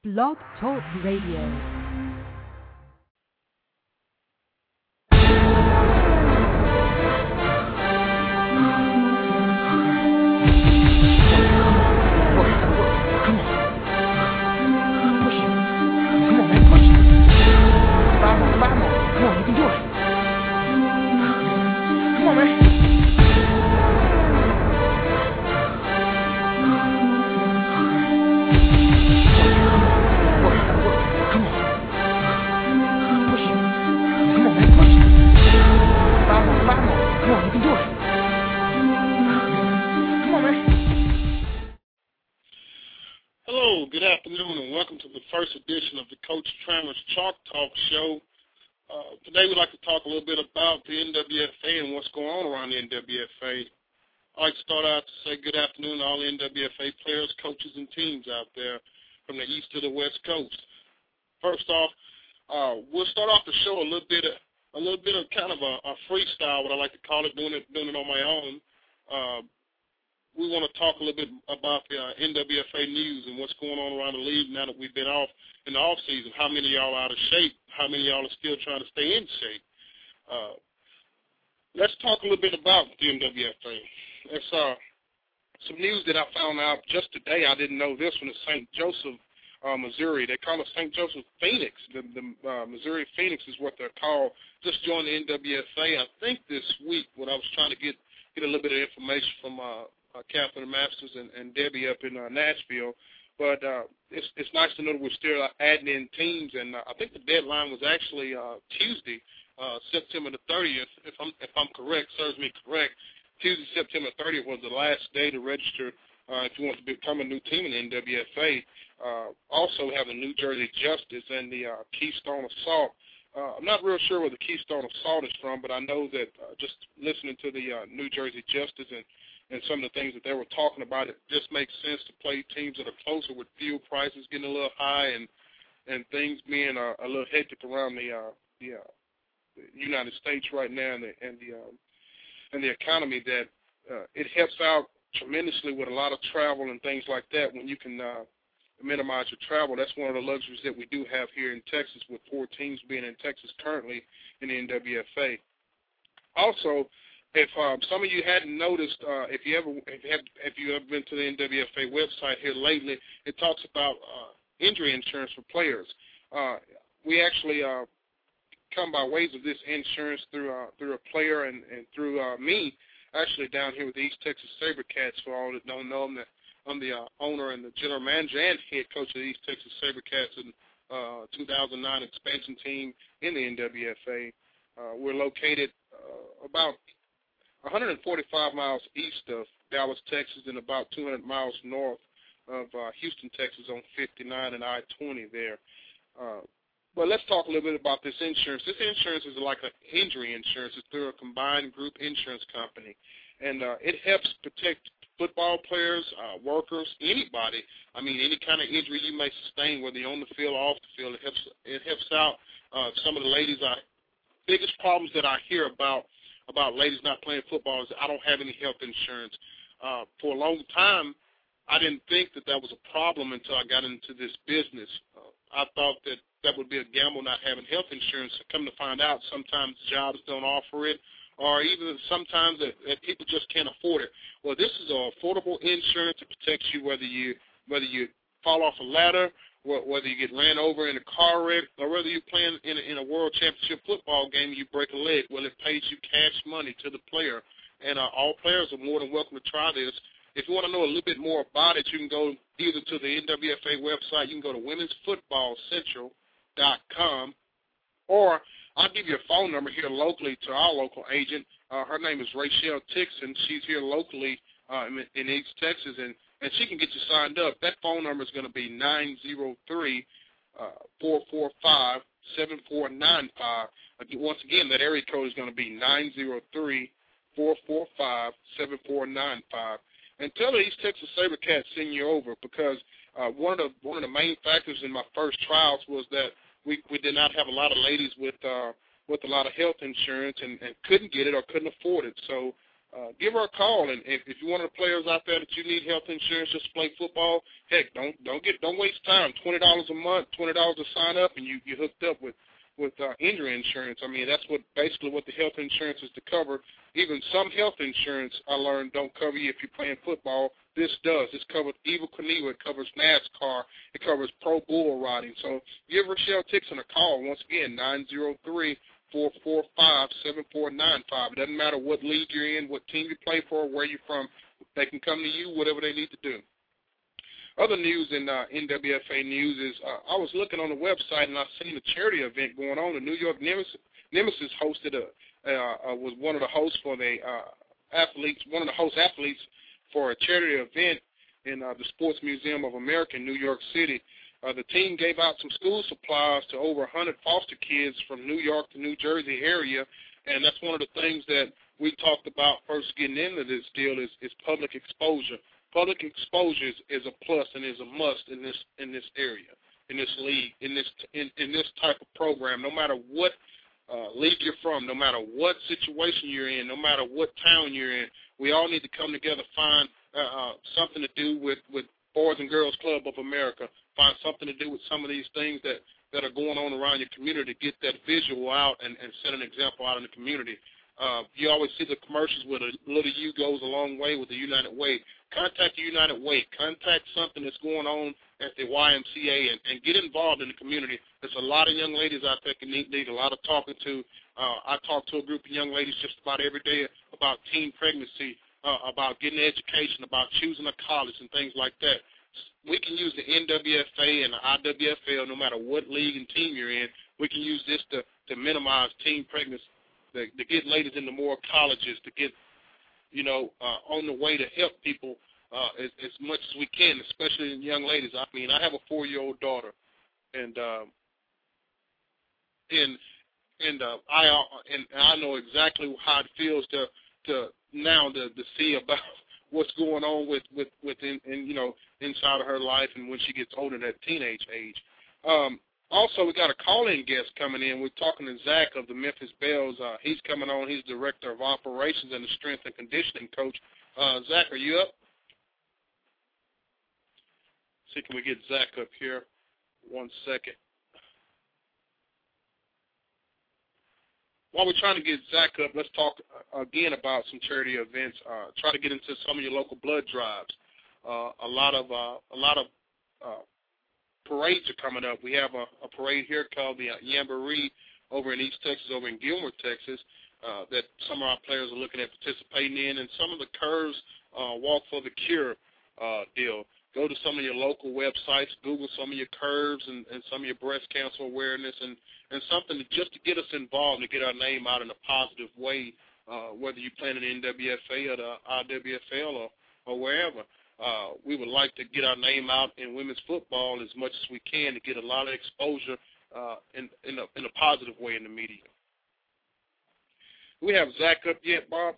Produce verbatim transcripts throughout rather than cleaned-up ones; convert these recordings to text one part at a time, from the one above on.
Blog Talk Radio. Hello, good afternoon, and welcome to the first edition of the Coach Trammers Chalk Talk Show. Uh, today we'd like to talk a little bit about the N W F A and what's going on around the N W F A. I'd like to start out to say good afternoon to all the N W F A players, coaches, and teams out there from the east to the west coast. First off, uh, we'll start off the show a little bit, of, a little bit of kind of a, a freestyle, what I like to call it, doing it, doing it on my own. Uh, We want to talk a little bit about the uh, N W F A news and what's going on around the league now that we've been off in the off season. How many of y'all are out of shape? How many of y'all are still trying to stay in shape? Uh, let's talk a little bit about the N W F A. It's uh, some news that I found out just today. I didn't know this one. It's Saint Joseph, uh, Missouri. They call it Saint Joseph Phoenix. The, the uh, Missouri Phoenix is what they're called. Just joined the N W F A, I think, this week when I was trying to get, get a little bit of information from uh, Uh, Catherine Masters and, and Debbie up in uh, Nashville, but uh, it's, it's nice to know that we're still uh, adding in teams, and uh, I think the deadline was actually uh, Tuesday, uh, September the thirtieth, if I'm if I'm correct, serves me correct. Tuesday, September thirtieth was the last day to register uh, if you want to become a new team in the N W F A. Uh, also have the New Jersey Justice and the uh, Keystone Assault. Uh, I'm not real sure where the Keystone Assault is from, but I know that uh, just listening to the uh, New Jersey Justice and and some of the things that they were talking about, it just makes sense to play teams that are closer with fuel prices getting a little high and and things being uh, a little hectic around the uh, the, uh, the United States right now and the and the um, and the economy. That uh, it helps out tremendously with a lot of travel and things like that when you can uh, minimize your travel. That's one of the luxuries that we do have here in Texas, with four teams being in Texas currently in the N W F A. Also, if um, some of you hadn't noticed, uh, if you ever if you, have, if you ever been to the N W F A website here lately, it talks about uh, injury insurance for players. Uh, we actually uh, come by ways of this insurance through uh, through a player and, and through uh, me, actually down here with the East Texas SaberCats. For all that don't know, I'm the, I'm the uh, owner and the general manager and head coach of the East Texas SaberCats and uh, two thousand nine expansion team in the N W F A. Uh, we're located uh, about one hundred forty-five miles east of Dallas, Texas, and about two hundred miles north of uh, Houston, Texas, on fifty-nine and I twenty there. Uh, but let's talk a little bit about this insurance. This insurance is like an injury insurance. It's through a combined group insurance company, and uh, it helps protect football players, uh, workers, anybody. I mean, any kind of injury you may sustain, whether you're on the field or off the field. It helps. It helps out uh, some of the ladies. I, biggest problems that I hear about about ladies not playing football is I don't have any health insurance. Uh, for a long time, I didn't think that that was a problem until I got into this business. Uh, I thought that that would be a gamble not having health insurance. Come to find out, sometimes jobs don't offer it, or even sometimes that, that people just can't afford it. Well, this is an affordable insurance that protects you whether you whether you fall off a ladder, whether you get ran over in a car wreck, or whether you're playing in a, in a world championship football game and you break a leg. Well, it pays you cash money to the player, and uh, all players are more than welcome to try this. If you want to know a little bit more about it, you can go either to the N W F A website. You can go to women's football central dot com, or I'll give you a phone number here locally to our local agent. Uh, her name is Rachel Tixon. She's here locally uh, in, in East Texas, and and she can get you signed up. That phone number is going to be nine zero three, four four five, seven four nine five. Once again, that area code is going to be nine zero three, four four five, seven four nine five. And tell the East Texas SaberCats send you over, because uh, one of the one of the main factors in my first trials was that we, we did not have a lot of ladies with uh, with a lot of health insurance and, and couldn't get it or couldn't afford it. So uh, give her a call. And if, if you're one of the players out there that you need health insurance just to play football, heck, don't don't get don't waste time. Twenty dollars a month, twenty dollars to sign up, and you you hooked up with with uh, injury insurance. I mean, that's what basically what the health insurance is to cover. Even some health insurance, I learned, don't cover you if you're playing football. This does. This covers Evel Knievel. It covers NASCAR. It covers pro bull riding. So give Rochelle Tixon a call. Once again, nine zero three, four four five, seven four nine five. It doesn't matter what league you're in, what team you play for, where you're from. They can come to you, whatever they need to do. Other news in uh, N W F A news is uh, I was looking on the website and I seen a charity event going on. The New York Nemesis, Nemesis hosted a uh, uh, was one of the hosts for the uh, athletes, one of the host athletes for a charity event in uh, the Sports Museum of America in New York City. Uh, the team gave out some school supplies to over one hundred foster kids from New York to New Jersey area, and that's one of the things that we talked about first getting into this deal is, is public exposure. Public exposure is, is a plus and is a must in this in this area, in this league, in this in, in this type of program. No matter what uh, league you're from, no matter what situation you're in, no matter what town you're in, we all need to come together, find uh, uh, something to do with, with Boys and Girls Club of America, find something to do with some of these things that, that are going on around your community, get that visual out and, and set an example out in the community. Uh, you always see the commercials where the little U goes a long way with the United Way. Contact the United Way. Contact something that's going on at the Y M C A and, and get involved in the community. There's a lot of young ladies out there that need, need a lot of talking to. Uh, I talk to a group of young ladies just about every day about teen pregnancy, uh, about getting education, about choosing a college and things like that. We can use the N W F A and the I W F L, no matter what league and team you're in. We can use this to, to minimize teen pregnancy, to, to get ladies into more colleges, to get, you know, uh, on the way to help people uh, as, as much as we can, especially in young ladies. I mean, I have a four-year-old daughter, and uh, and and uh, I uh, and I know exactly how it feels to to now to, to see about what's going on with with with in, in, you know, inside of her life and when she gets older, that teenage age. Um, Also, we got a call-in guest coming in. We're talking to Zach of the Memphis Bells. Uh, he's coming on. He's Director of Operations and the Strength and Conditioning Coach. Uh, Zach, are you up? See, can we get Zach up here? One second. While we're trying to get Zach up, let's talk uh, again about some charity events. Uh, try to get into some of your local blood drives. Uh, a lot of uh, a lot of uh, parades are coming up. We have a, a parade here called the uh, Jamboree over in East Texas, over in Gilmer, Texas, uh, that some of our players are looking at participating in, and some of the Curves uh, Walk for the Cure uh, deal. Go to some of your local websites, Google some of your Curves and, and some of your breast cancer awareness, and, and something to, just to get us involved, to get our name out in a positive way, uh, whether you play in the N W F A or the I W F L or, or wherever. Uh, we would like to get our name out in women's football as much as we can to get a lot of exposure uh, in, in, a, in a positive way in the media. Do we have Zach up yet, Bob?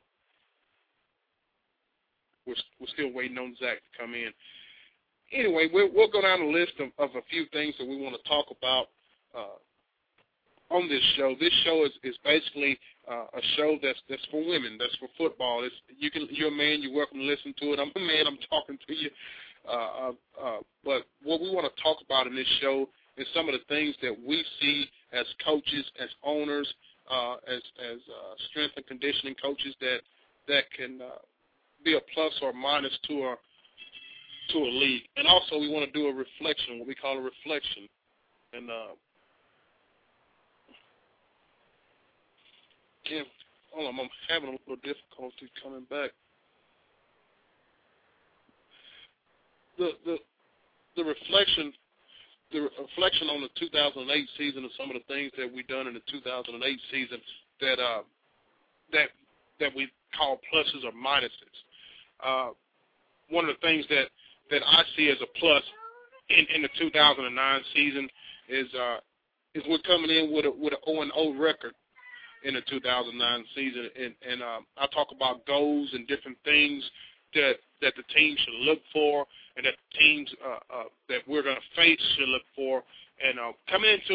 We're, we're still waiting on Zach to come in. Anyway, we'll, we'll go down a list of, of a few things that we want to talk about uh, on this show. This show is, is basically uh, a show that's that's for women, that's for football. It's, you can, you're a man, you're welcome to listen to it. I'm a man, I'm talking to you. Uh, uh, but what we want to talk about in this show is some of the things that we see as coaches, as owners, uh, as as uh, strength and conditioning coaches that that can uh, be a plus or minus to a to a league. And also we want to do a reflection, what we call a reflection. And uh, yeah, hold on, I'm having a little difficulty coming back. The the the reflection the reflection on the two thousand eight season and some of the things that we done in the two thousand eight season that uh that that we call pluses or minuses. Uh, one of the things that, that I see as a plus in, in the two thousand nine season is uh, is we're coming in with a with an oh and oh record in the two thousand nine season, and, and um, I talk about goals and different things that that the team should look for, and that the teams uh, uh, that we're going to face should look for. And uh, coming into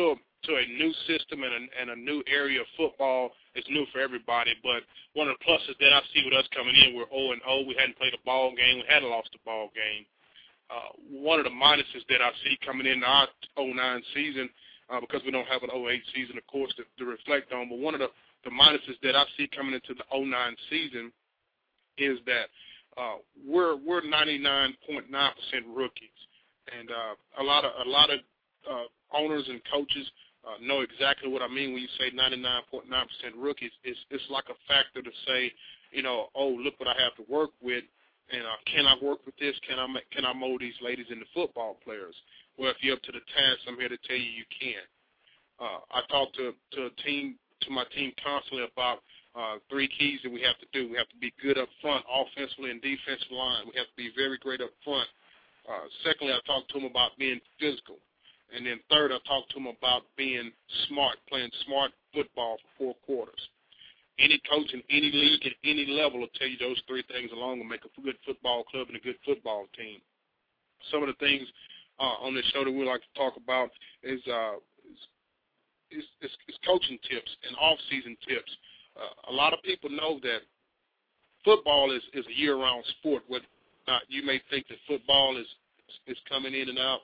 to a new system and a, and a new area of football. It's new for everybody. But one of the pluses that I see with us coming in, we're oh and oh. We hadn't played a ball game. We hadn't lost a ball game. Uh, one of the minuses that I see coming in our oh nine season, uh, because we don't have an oh eight season, of course, to, to reflect on, but one of the, the minuses that I see coming into the oh nine season is that uh, we're we're ninety-nine point nine percent rookies, and uh, a lot of a lot of uh, owners and coaches uh, know exactly what I mean when you say ninety-nine point nine percent rookies. It's it's like a factor to say, you know, oh, look what I have to work with. And uh, can I work with this? Can I make, can I mold these ladies into football players? Well, if you're up to the task, I'm here to tell you you can. Uh, I talk to to a team to my team constantly about uh, three keys that we have to do. We have to be good up front, offensively and defensive line. We have to be very great up front. Uh, secondly, I talk to them about being physical, and then third, I talk to them about being smart, playing smart football for four quarters. Any coach in any league at any level will tell you those three things alone will make a good football club and a good football team. Some of the things uh, on this show that we like to talk about is, uh, is, is, is coaching tips and off-season tips. Uh, a lot of people know that football is, is a year-round sport. What uh, you may think that football is is coming in and out.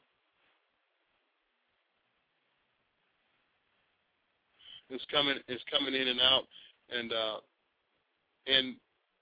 It's coming. It's coming in and out. And uh, and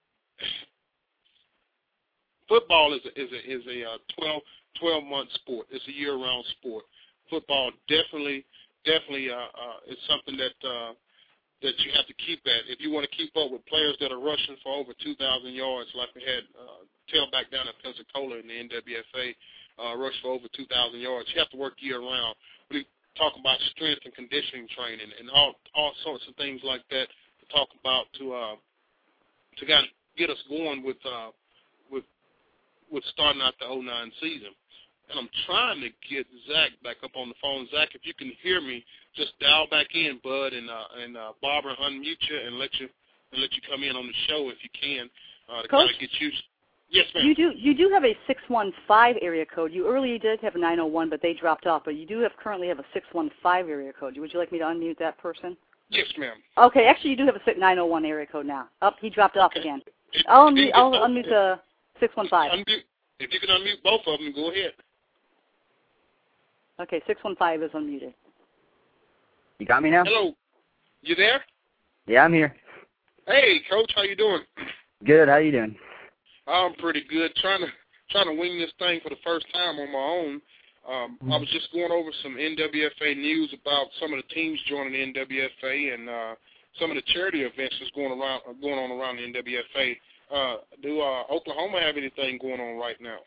football is a, is a, is a uh, twelve, twelve month sport. It's a year-round sport. Football definitely definitely uh, uh, is something that uh, that you have to keep at. If you want to keep up with players that are rushing for over two thousand yards, like we had uh, tailback down in Pensacola in the N W F A, uh, rush for over two thousand yards, you have to work year-round. We talk about strength and conditioning training and all all sorts of things like that. Talk about to uh, to kind of get us going with uh, with with starting out the oh nine season. And I'm trying to get Zach back up on the phone. Zach, if you can hear me, just dial back in, bud, and uh, and uh, Barbara unmute you and let you and let you come in on the show if you can uh, to kind of get you. Yes, ma'am. You do you do have a six one five area code. You earlier did have a nine oh one, but they dropped off. But you do have currently have a six one five area code. Would you like me to unmute that person? Yes, ma'am. Okay, actually, you do have a nine oh one area code now. Oh, he dropped off okay. again. It, I'll it unmute, I'll unmute the six one five. Unmute, if you can unmute both of them, go ahead. Okay, six one five is unmuted. You got me now? Hello. You there? Yeah, I'm here. Hey, Coach, how you doing? Good. How you doing? I'm pretty good. Trying to trying to wing this thing for the first time on my own. Um, I was just going over some N W F A news about some of the teams joining the N W F A and uh, some of the charity events that's going around going on around the N W F A. Uh, do uh, Oklahoma have anything going on right now?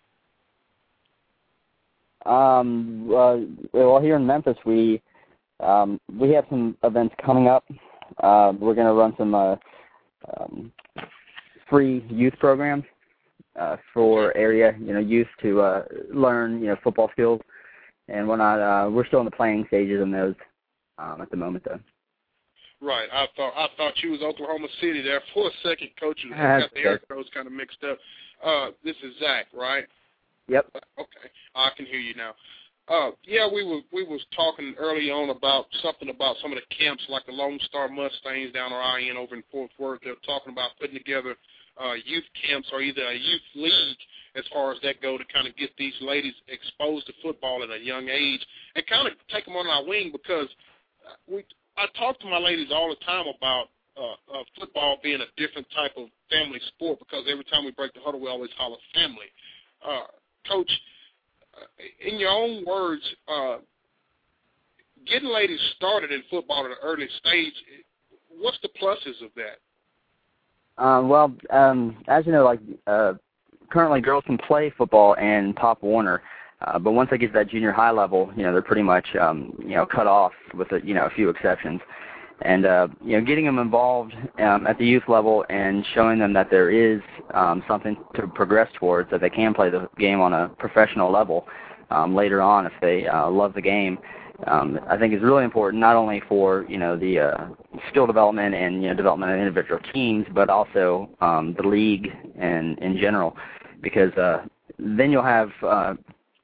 Um, uh, well, here in Memphis, we um, we have some events coming up. Uh, we're going to run some uh, um, free youth programs. Uh, for area, you know, youth to uh, learn, you know, football skills and whatnot. Uh, we're still in the planning stages on those um, at the moment, though. Right. I thought I thought you was Oklahoma City there for a second, Coach. You got the air codes kind of mixed up. Uh, this is Zach, right? Yep. Okay, I can hear you now. Uh, yeah, we were we was talking early on about something about some of the camps, like the Lone Star Mustangs down our I N over in Fort Worth. They're talking about putting together Uh, youth camps or either a youth league as far as that go to kind of get these ladies exposed to football at a young age and kind of take them on our wing because we I talk to my ladies all the time about uh, uh, football being a different type of family sport because every time we break the huddle we always holler family. Uh, Coach, in your own words, uh, getting ladies started in football at an early stage, what's the pluses of that? Um, well, um, as you know, like uh, currently girls can play football in Pop Warner, uh, but once they get to that junior high level, you know, they're pretty much um, you know cut off with a, you know a few exceptions. And uh, you know, getting them involved um, at the youth level and showing them that there is um, something to progress towards, that they can play the game on a professional level um, later on if they uh, love the game. Um, I think is really important, not only for you know the uh, skill development and you know development of individual teams, but also um, the league and in general, because uh, then you'll have uh,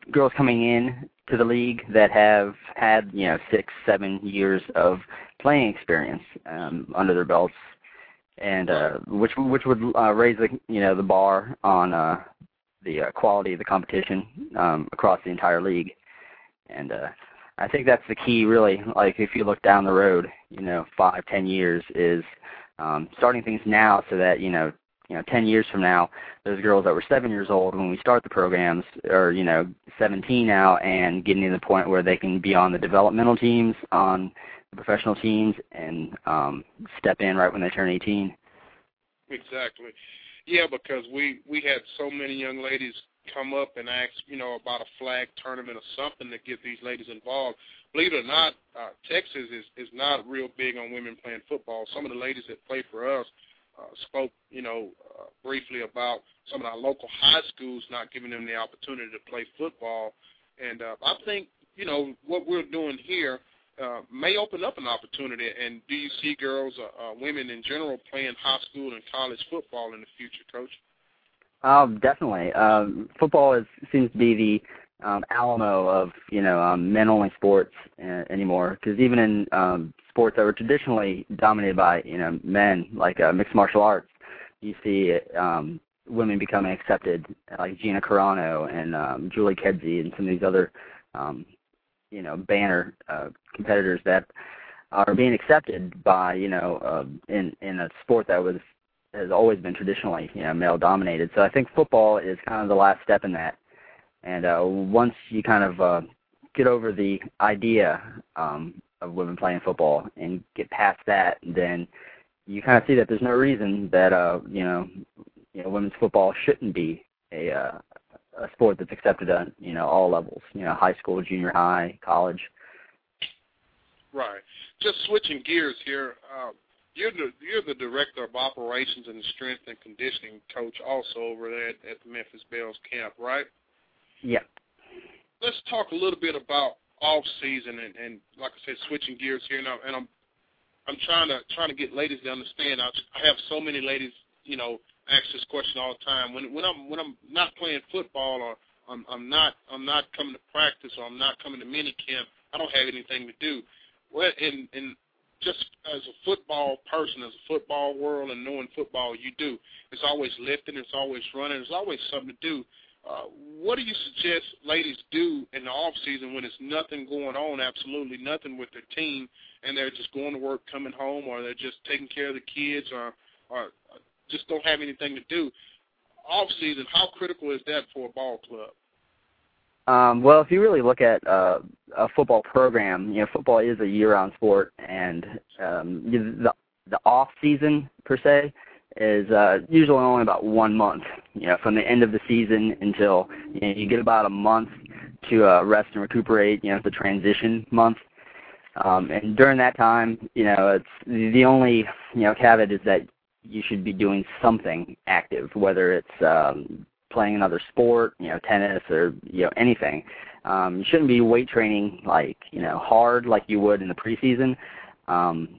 girls coming in to the league that have had, you know, six, seven years of playing experience um, under their belts, and uh, which which would uh, raise the you know the bar on uh, the uh, quality of the competition um, across the entire league. And uh, I think that's the key, really. Like if you look down the road, you know, five, ten years is um, starting things now, so that you know, you know, ten years from now, those girls that were seven years old when we start the programs are you know seventeen now and getting to the point where they can be on the developmental teams, on the professional teams, and um, step in right when they turn eighteen. Exactly. Yeah, because we, we had so many young ladies come up and ask, you know, about a flag tournament or something to get these ladies involved. Believe it or not, uh, Texas is, is not real big on women playing football. Some of the ladies that play for us uh, spoke, you know, uh, briefly about some of our local high schools not giving them the opportunity to play football. And uh, I think, you know, what we're doing here uh, may open up an opportunity. And do you see girls, uh, uh, women in general, playing high school and college football in the future, Coach? Um, definitely. Um, football is, seems to be the um, Alamo of, you know, um, men-only sports uh, anymore. Because even in um, sports that were traditionally dominated by, you know, men, like uh, mixed martial arts, you see um, women becoming accepted, like Gina Carano and um, Julie Kedzie and some of these other, um, you know, banner uh, competitors that are being accepted by, you know, uh, in in a sport that was has always been traditionally, you know, male-dominated. So I think football is kind of the last step in that. And uh, once you kind of uh, get over the idea um, of women playing football and get past that, then you kind of see that there's no reason that, uh, you know, you know, women's football shouldn't be a, uh, a sport that's accepted at, you know, all levels, you know, high school, junior high, college. Right. Just switching gears here, uh, You're the you're the director of operations and strength and conditioning coach also over there at, at the Memphis Belles camp, right? Yeah. Let's talk a little bit about off season and, and like I said, switching gears here now. And I'm I'm trying to trying to get ladies to understand. I, I have so many ladies, you know, ask this question all the time. When when I'm when I'm not playing football or I'm I'm not I'm not coming to practice or I'm not coming to mini camp, I don't have anything to do. Well, in in just as a football person, as a football world and knowing football, you do. It's always lifting. It's always running. There's always something to do. Uh, what do you suggest ladies do in the off season when there's nothing going on, absolutely nothing with their team, and they're just going to work, coming home, or they're just taking care of the kids, or, or just don't have anything to do? Off season, how critical is that for a ball club? Um, well, if you really look at uh, a football program, you know, football is a year-round sport, and um, the the off season per se is uh, usually only about one month. You know, from the end of the season until you know, you get about a month to uh, rest and recuperate. You know, the transition month, um, and during that time, you know, it's the only you know caveat is that you should be doing something active, whether it's um, playing another sport, you know, tennis or, you know, anything. Um, you shouldn't be weight training like, you know, hard like you would in the preseason, um,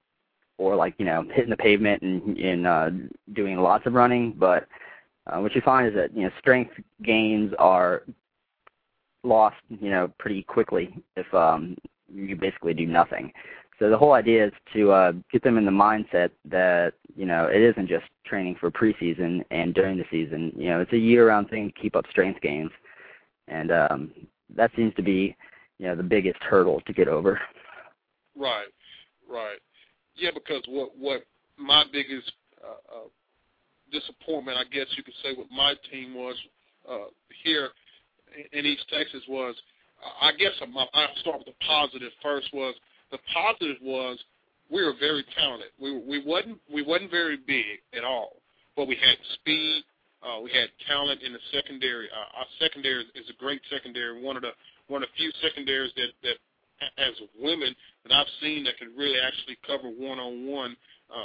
or like, you know, hitting the pavement and, and uh, doing lots of running. But uh, what you find is that, you know, strength gains are lost, you know, pretty quickly if um, you basically do nothing. So the whole idea is to uh, get them in the mindset that, you know, it isn't just training for preseason and during the season. You know, it's a year-round thing to keep up strength gains. And um, that seems to be, you know, the biggest hurdle to get over. Right, right. Yeah, because what, what my biggest uh, uh, disappointment, I guess you could say, with my team was uh, here in East Texas was, uh, I guess I'll start with the positive first was, the positive was we were very talented. We we wasn't we wasn't very big at all, but we had speed. Uh, we had talent in the secondary. Uh, our secondary is a great secondary. One of the one of the few secondaries that that as women that I've seen that can really actually cover one on one.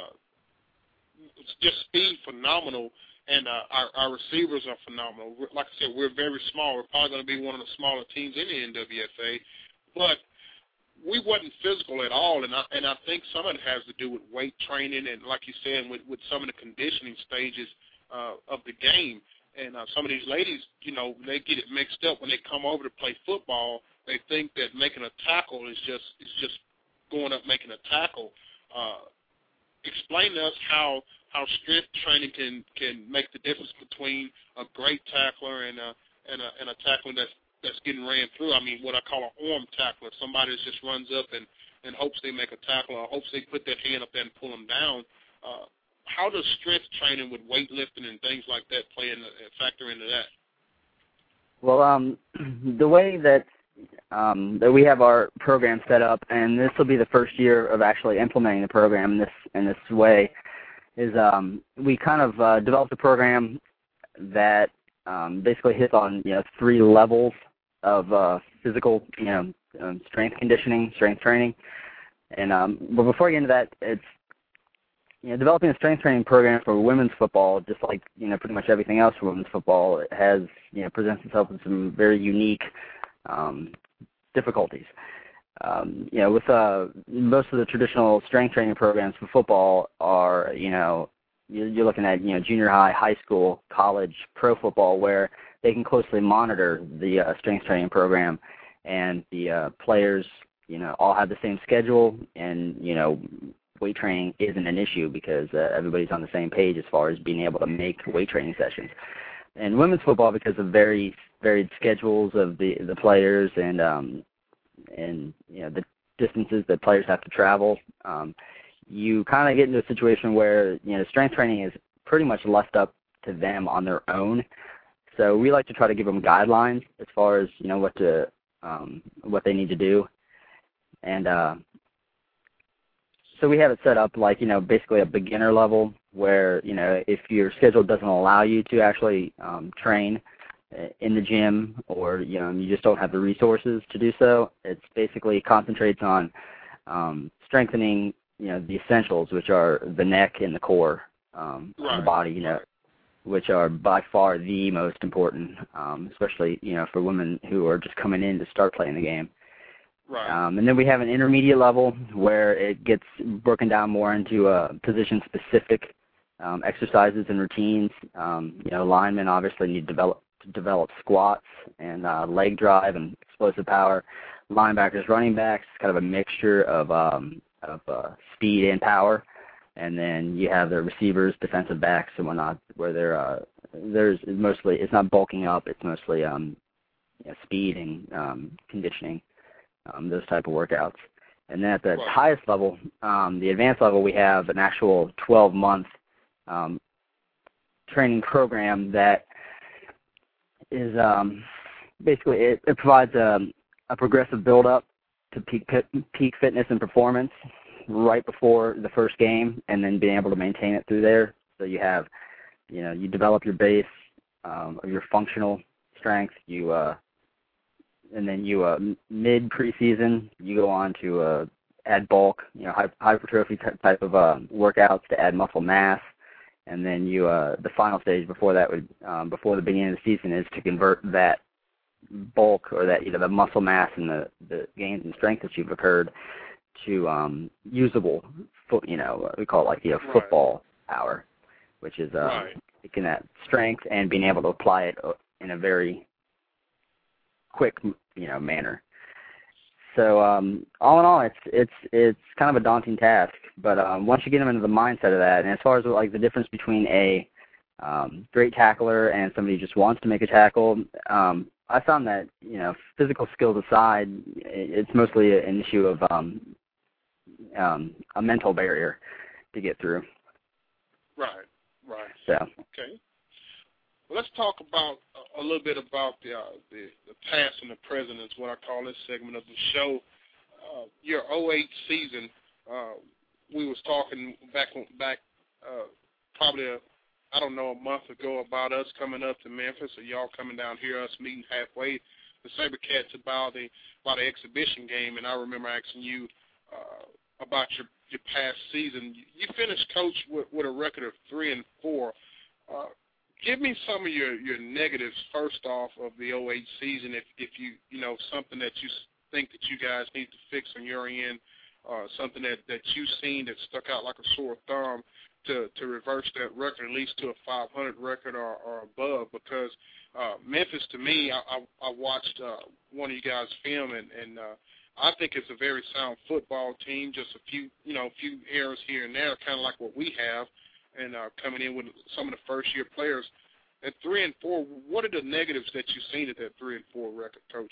It's just speed phenomenal, and uh, our our receivers are phenomenal. Like I said, we're very small. We're probably going to be one of the smaller teams in the N W F A, but we wasn't physical at all, and I, and I think some of it has to do with weight training and, like you said, with, with some of the conditioning stages uh, of the game. And uh, some of these ladies, you know, they get it mixed up when they come over to play football. They think that making a tackle is just is just going up making a tackle. Uh, explain to us how how strength training can can make the difference between a great tackler and a and a, and a tackler that's that's getting ran through. I mean, what I call an arm tackler, somebody that just runs up and, and hopes they make a tackle or hopes they put that hand up there and pull them down. Uh, how does strength training with weightlifting and things like that play in, factor into that? Well, um, the way that um, that we have our program set up, and this will be the first year of actually implementing the program in this in this way, is um, we kind of uh, developed a program that um, basically hits on you know three levels of uh, physical you know um, strength conditioning, strength training, and um, but before I get into that, it's you know developing a strength training program for women's football, just like you know pretty much everything else for women's football, it has you know presents itself with some very unique um, difficulties. Um, you know, with uh, most of the traditional strength training programs for football are, you know, you're, you're looking at, you know, junior high, high school, college, pro football, where they can closely monitor the uh, strength training program, and the uh, players, you know, all have the same schedule, and, you know, weight training isn't an issue because uh, everybody's on the same page as far as being able to make weight training sessions. And women's football, because of very varied schedules of the the players and um, and you know the distances that players have to travel, um, you kind of get into a situation where you know strength training is pretty much left up to them on their own. So we like to try to give them guidelines as far as you know what to um, what they need to do, and uh, so we have it set up like you know basically a beginner level where you know if your schedule doesn't allow you to actually um, train in the gym, or you know you just don't have the resources to do so, it's basically concentrates on um, strengthening you know the essentials, which are the neck and the core um, right. of the body, you know, which are by far the most important, um, especially you know for women who are just coming in to start playing the game. Right. Um, and then we have an intermediate level where it gets broken down more into uh, position-specific um, exercises and routines. Um, you know, linemen obviously need to develop to develop squats and uh, leg drive and explosive power. Linebackers, running backs, kind of a mixture of um, of uh, speed and power. And then you have the receivers, defensive backs, and whatnot, where they're uh, there's mostly it's not bulking up, it's mostly um, you know, speed and um, conditioning, um, those type of workouts. And then at the right. highest level, um, the advanced level, we have an actual twelve-month um, training program that is um, basically it, it provides a, a progressive build-up to peak peak fitness and performance right before the first game, and then being able to maintain it through there. So you have, you know, you develop your base um, of your functional strength. You uh, and then you uh, mid preseason you go on to uh, add bulk, you know, hypertrophy type of uh, workouts to add muscle mass. And then you, uh, the final stage before that would, um, before the beginning of the season, is to convert that bulk or that either the muscle mass and the, the gains in strength that you've occurred to um, usable, foot, you know, we call it like you know, football right. power, which is uh, right. taking that strength and being able to apply it in a very quick, you know, manner. So um, all in all, it's it's it's kind of a daunting task. But um, once you get them into the mindset of that, and as far as like the difference between a um, great tackler and somebody who just wants to make a tackle, um, I found that you know physical skills aside, it's mostly an issue of um, um, a mental barrier to get through. Right, right. So okay. Well, let's talk about uh, a little bit about the, uh, the the past and the present is what I call this segment of the show. Uh, your oh eight season, uh, we was talking back back uh, probably a, I don't know a month ago about us coming up to Memphis, or y'all coming down here, us meeting halfway, the SaberCats about the about the exhibition game, and I remember asking you uh, about your your past season. You finished, Coach, with, with a record of three and four. Uh, Give me some of your, your negatives first off of the oh eight season, if, if you you know something that you think that you guys need to fix on your end, uh, something that, that you've seen that stuck out like a sore thumb to, to reverse that record, at least to a five hundred record or, or above, because uh, Memphis, to me, I, I, I watched uh, one of you guys' film, and, and uh, I think it's a very sound football team, just a few, you know, a few errors here and there, kind of like what we have, and uh, coming in with some of the first-year players. At three and four, what are the negatives that you've seen at that three and four record, Coach?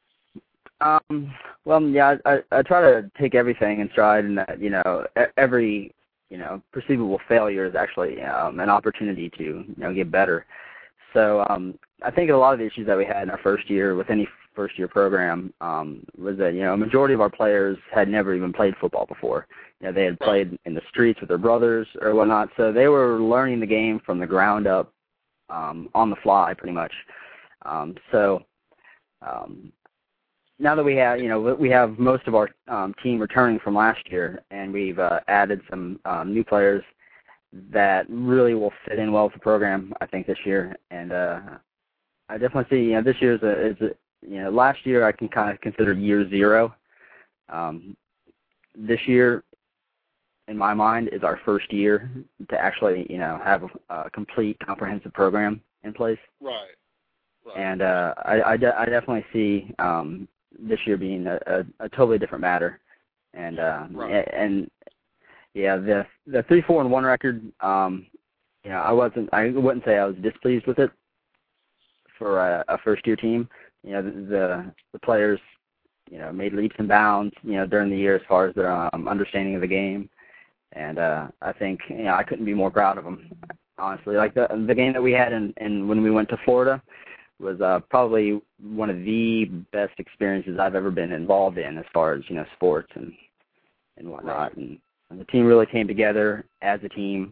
Um, well, yeah, I, I try to take everything in stride, and that, you know, every, you know, perceivable failure is actually um, an opportunity to, you know, get better. So um, I think a lot of the issues that we had in our first year with any first-year program um, was that, you know, a majority of our players had never even played football before. You know, they had played in the streets with their brothers or whatnot, so they were learning the game from the ground up, um, on the fly, pretty much. Um, so um, now that we have, you know, we have most of our um, team returning from last year, and we've uh, added some um, new players that really will fit in well with the program, I think, this year. And uh, I definitely see, you know, this year is a, is a, you know, last year I can kind of consider year zero. Um, this year, in my mind, is our first year to actually, you know, have a, a complete, comprehensive program in place. Right. Right. And uh, I, I, de- I definitely see um, this year being a, a, a totally different matter. And uh, right. and yeah, the the three four and one record, um, you know, I wasn't, I wouldn't say I was displeased with it for a, a first year team. You know, the, the the players, you know, made leaps and bounds, you know, during the year as far as their um, understanding of the game. And uh, I think, you know, I couldn't be more proud of them, honestly. Like the the game that we had in, in when we went to Florida was uh, probably one of the best experiences I've ever been involved in as far as, you know, sports and and whatnot. Right. And, and the team really came together as a team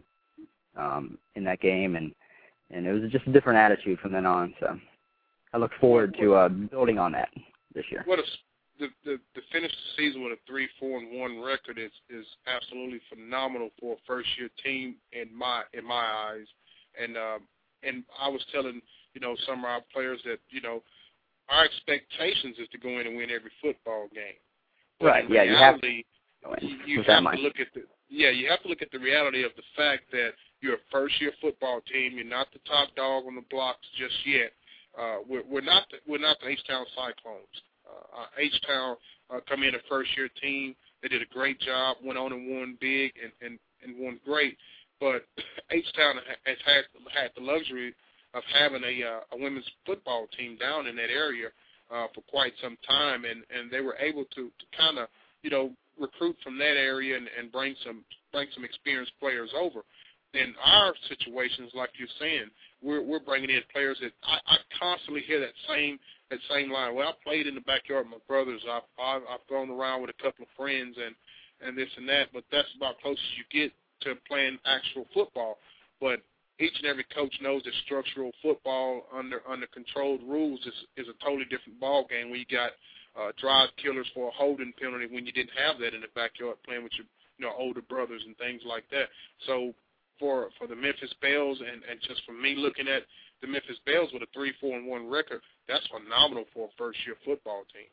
um, in that game, and and it was just a different attitude from then on. So I look forward to uh, building on that this year. What a The, the the finish the season with a three four and one record is is absolutely phenomenal for a first year team in my in my eyes, and um, and I was telling you know some of our players that you know our expectations is to go in and win every football game. But right. In yeah. reality, you have to, you, you with have that to mind. look at the yeah you have to look at the reality of the fact that you're a first year football team. You're not the top dog on the blocks just yet. Uh, we're, we're not the, we're not the H-Town Cyclones. Uh, H-Town uh, come in a first-year team. They did a great job, went on and won big and, and, and won great. But H-Town has had, had the luxury of having a, uh, a women's football team down in that area uh, for quite some time, and, and they were able to, to kind of, you know, recruit from that area and, and bring some bring some experienced players over. In our situations, like you're saying, we're, we're bringing in players that I, I constantly hear that same that same line. Well, I played in the backyard with my brothers. I've, I've, I've gone around with a couple of friends and, and this and that, but that's about close as you get to playing actual football. But each and every coach knows that structural football under under controlled rules is, is a totally different ball game when you got uh, drive killers for a holding penalty when you didn't have that in the backyard playing with your you know older brothers and things like that. So for for the Memphis Bells and, and just for me looking at the Memphis Bells with a three four and one record, that's phenomenal for a first year football team.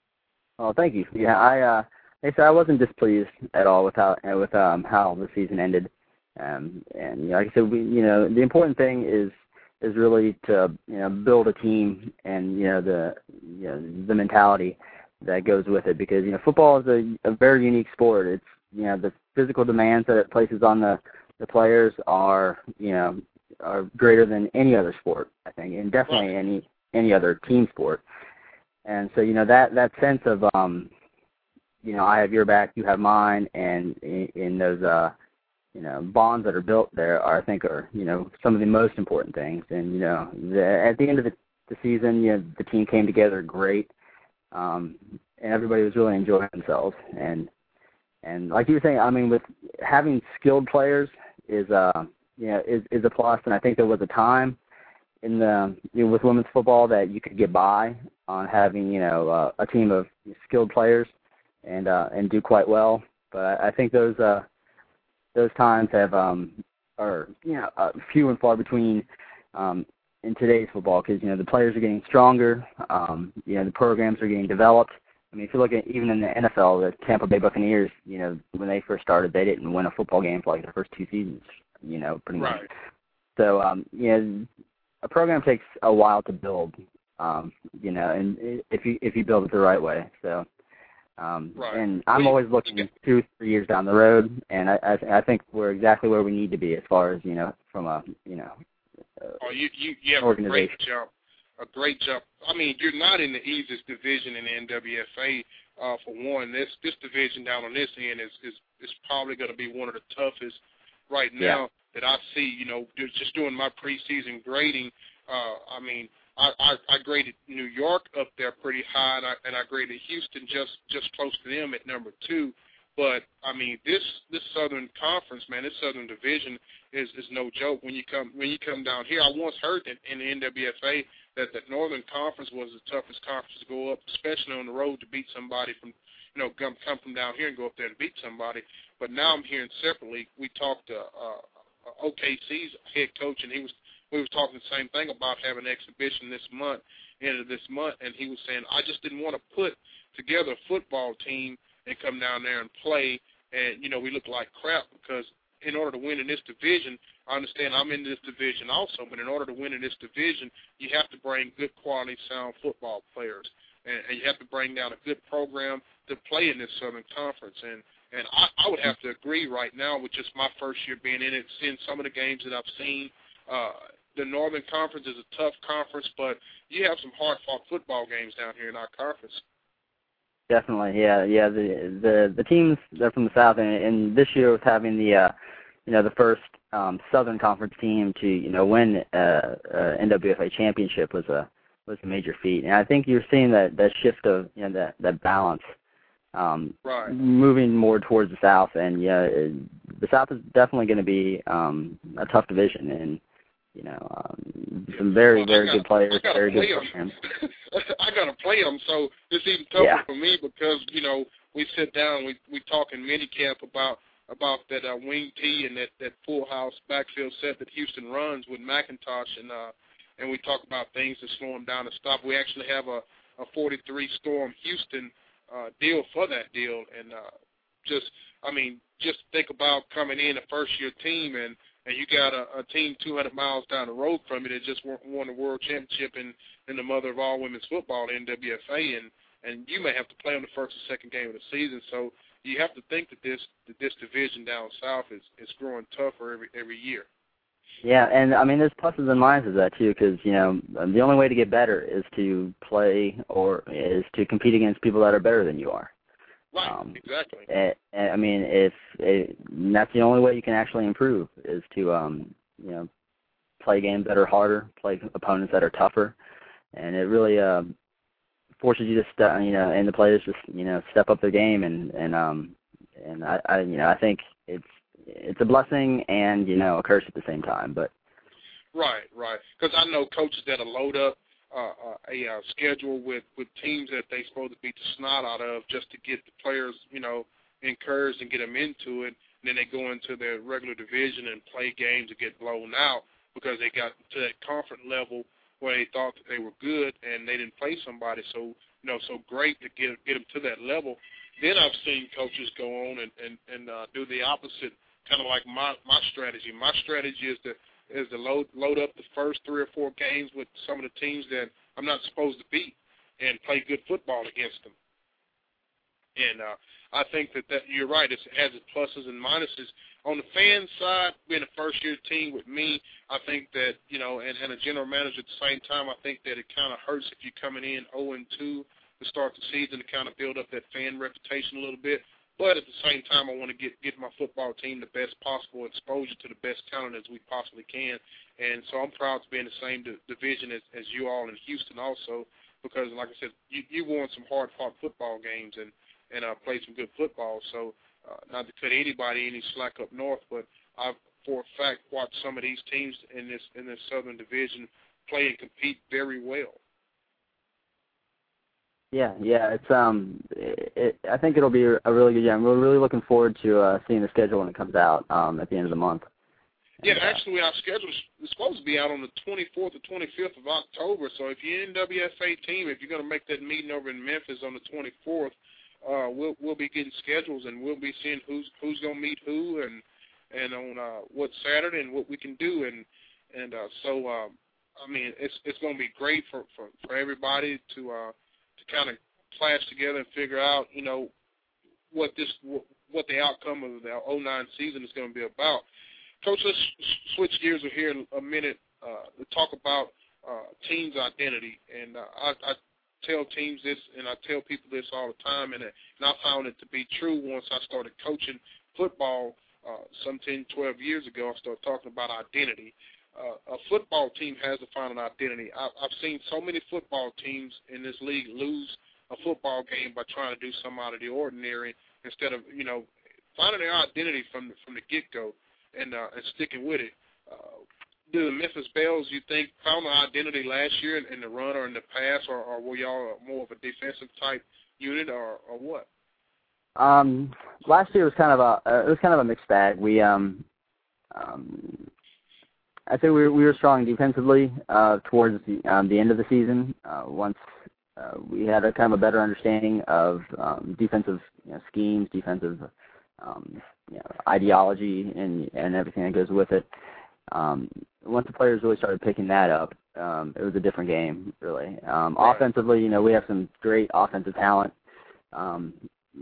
Oh, thank you. Yeah, I uh, they said I wasn't displeased at all with how with um how the season ended. Um, and you know, like I said, we you know the important thing is is really to you know build a team and you know the you know the mentality that goes with it, because you know football is a, a very unique sport. It's you know the physical demands that it places on the the players are you know are greater than any other sport, I think, and definitely Right. any any other team sport. And so you know that that sense of um you know I have your back, you have mine, and in, in those uh you know, bonds that are built there are, I think, are, you know, some of the most important things. And, you know, the, at the end of the, the season, you know, the team came together great, um, and everybody was really enjoying themselves. And, and like you were saying, I mean, with having skilled players is, uh, you know, is, is a plus. And I think there was a time in the, you know, with women's football that you could get by on having, you know, uh, a team of skilled players and, uh, and do quite well. But I think those, uh, Those times have um, are you know uh, few and far between um, in today's football, because you know the players are getting stronger. Um, you know the programs are getting developed. I mean, if you look at even in the N F L, the Tampa Bay Buccaneers, you know when they first started, they didn't win a football game for like the first two seasons you know, pretty right. much. So, um, you know, a program takes a while to build, um, you know, and if you if you build it the right way. So, um, right. and I'm well, always looking you, two, three years down the road, and I, I I think we're exactly where we need to be as far as, you know, from a, you know, uh, oh, you, you, you have a great jump, a great jump. I mean, you're not in the easiest division in the N W F A. Uh, for one, this this division down on this end is is, is probably going to be one of the toughest right now yeah. that I see. You know, just doing my preseason grading. Uh, I mean, I, I, I graded New York up there pretty high, and I, and I graded Houston just just close to them at number two. But I mean, this this Southern Conference, man, this Southern Division is is no joke. When you come when you come down here, I once heard that in the N W F A that the Northern Conference was the toughest conference to go up, especially on the road to beat somebody from, you know, come come from down here and go up there and beat somebody. But now I'm hearing separately. We talked to uh, O K C's head coach, and he was we was talking the same thing about having an exhibition this month, end of this month, and he was saying I just didn't want to put together a football team and come down there and play, and, you know, we look like crap because in order to win in this division, I understand I'm in this division also, but in order to win in this division, you have to bring good quality, sound football players, and, and you have to bring down a good program to play in this Southern Conference. And, and I, I would have to agree right now with just my first year being in it, seeing some of the games that I've seen. Uh, the Northern Conference is a tough conference, but you have some hard-fought football games down here in our conference. Definitely, yeah, yeah. The the the teams that are from the South, and, and this year with having the, uh, you know, the first um, Southern Conference team to, you know, win uh, uh, N W F A championship was a was a major feat, and I think you're seeing that, that shift of, you know, that that balance, um, right. moving more towards the South, and yeah, it, the South is definitely going to be um, a tough division, and you know, um, some very, well, very gotta, good players, very good programs. I got to play them, so it's even tougher yeah. for me because, you know, we sit down, we we talk in minicamp about about that uh, wing tee and that, that full house backfield set that Houston runs with McIntosh, and uh, and we talk about things to slow them down and stop. We actually have a, a forty-three Storm Houston uh, deal for that deal, and uh, just, I mean, just think about coming in a first-year team and and you got a, a team two hundred miles down the road from you that just won, won the world championship in, in the mother of all women's football, the N W F A, and, and you may have to play on the first or second game of the season. So you have to think that this that this division down south is, is growing tougher every every year. Yeah, and I mean, there's pluses and minuses of that too, because, you know, the only way to get better is to play or is to compete against people that are better than you are. Right, um, exactly. And, and, I mean, if it, that's the only way you can actually improve is to, um, you know, play games that are harder, play opponents that are tougher, and it really uh, forces you to, st- you know, and the players just, you know, step up their game, and and um, and I, I, you know, I think it's it's a blessing and, you know, a curse at the same time, but. Right, right. Because I know coaches that'll load up Uh, uh, a uh, schedule with, with teams that they supposed to beat the snot out of just to get the players, you know, encouraged and get them into it. And then they go into their regular division and play games and get blown out because they got to that conference level where they thought that they were good and they didn't play somebody so, you know, so great to get get them to that level. Then I've seen coaches go on and, and, and uh, do the opposite, kind of like my, my strategy. My strategy is to is to load load up the first three or four games with some of the teams that I'm not supposed to beat and play good football against them. And uh, I think that, that you're right. It's, it has its pluses and minuses. On the fan side, being a first-year team with me, I think that, you know, and, and a general manager at the same time, I think that it kind of hurts if you're coming in oh and two to start the season to kind of build up that fan reputation a little bit. But at the same time, I want to get, get my football team the best possible exposure to the best talent as we possibly can. And so I'm proud to be in the same di- division as, as you all in Houston also because, like I said, you, you won some hard-fought football games and, and uh, played some good football. So uh, not to cut anybody any slack up north, but I've, for a fact, watched some of these teams in this in this Southern Division play and compete very well. Yeah, yeah, it's um, it, it, I think it'll be a really good year. I'm really, really looking forward to uh, seeing the schedule when it comes out um, at the end of the month. Yeah, and, uh, actually, our schedule is supposed to be out on the twenty-fourth or twenty-fifth of October. So if you're an N W F A team, if you're going to make that meeting over in Memphis on the twenty-fourth, uh, we'll we'll be getting schedules and we'll be seeing who's who's going to meet who and and on uh, what's Saturday and what we can do. And and uh, so, uh, I mean, it's it's going to be great for, for, for everybody to uh, to kind of clash together and figure out, you know, what this what the outcome of the oh nine season is going to be about. Coach, let's switch gears here in a minute uh, to talk about uh, teams' identity. And uh, I, I tell teams this, and I tell people this all the time, and, and I found it to be true once I started coaching football uh, some ten, twelve years ago. I started talking about identity. Uh, a football team has to find an identity. I, I've seen so many football teams in this league lose a football game by trying to do something out of the ordinary instead of, you know, finding their identity from the, from the get-go. And, uh, and sticking with it. Uh, do the Memphis Bells, you think, found an identity last year in, in the run or in the pass, or, or were y'all more of a defensive type unit, or, or what? Um, last year was kind of a uh, it was kind of a mixed bag. We um, um, I think we were, we were strong defensively uh, towards the um, the end of the season. Uh, once uh, we had a kind of a better understanding of um, defensive you know, schemes, defensive. Um, you know, ideology and and everything that goes with it. Um, once the players really started picking that up, um, it was a different game, really. Um, right. Offensively, you know, we have some great offensive talent, um,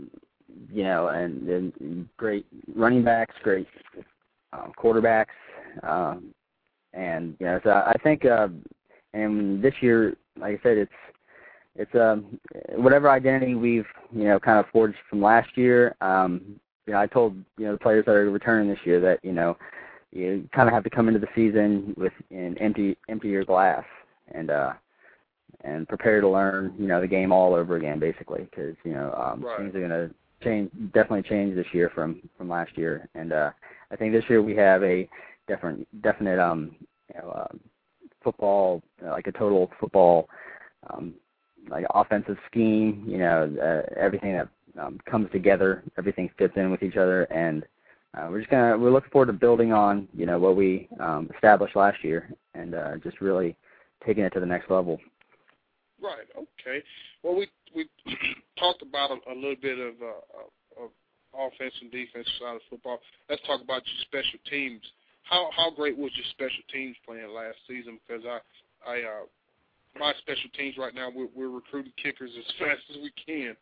you know, and, and great running backs, great um, quarterbacks, um, and you know, so I think, uh, and this year, like I said, it's it's um, whatever identity we've you know kind of forged from last year. Um, You know, I told you know the players that are returning this year that you know you kind of have to come into the season with an empty empty your glass and uh and prepare to learn you know the game all over again basically because you know um, right. things are going to change definitely change this year from from last year and uh, I think this year we have a different definite um you know uh, football uh, like a total football um, like offensive scheme you know uh, everything that Um, comes together, everything fits in with each other, and uh, we're just gonna we're looking forward to building on you know what we um, established last year, and uh, just really taking it to the next level. Right. Okay. Well, we we talked about a, a little bit of, uh, of offense and defense side of football. Let's talk about your special teams. How how great was your special teams playing last season? Because I I uh, my special teams right now we're, we're recruiting kickers as fast as we can.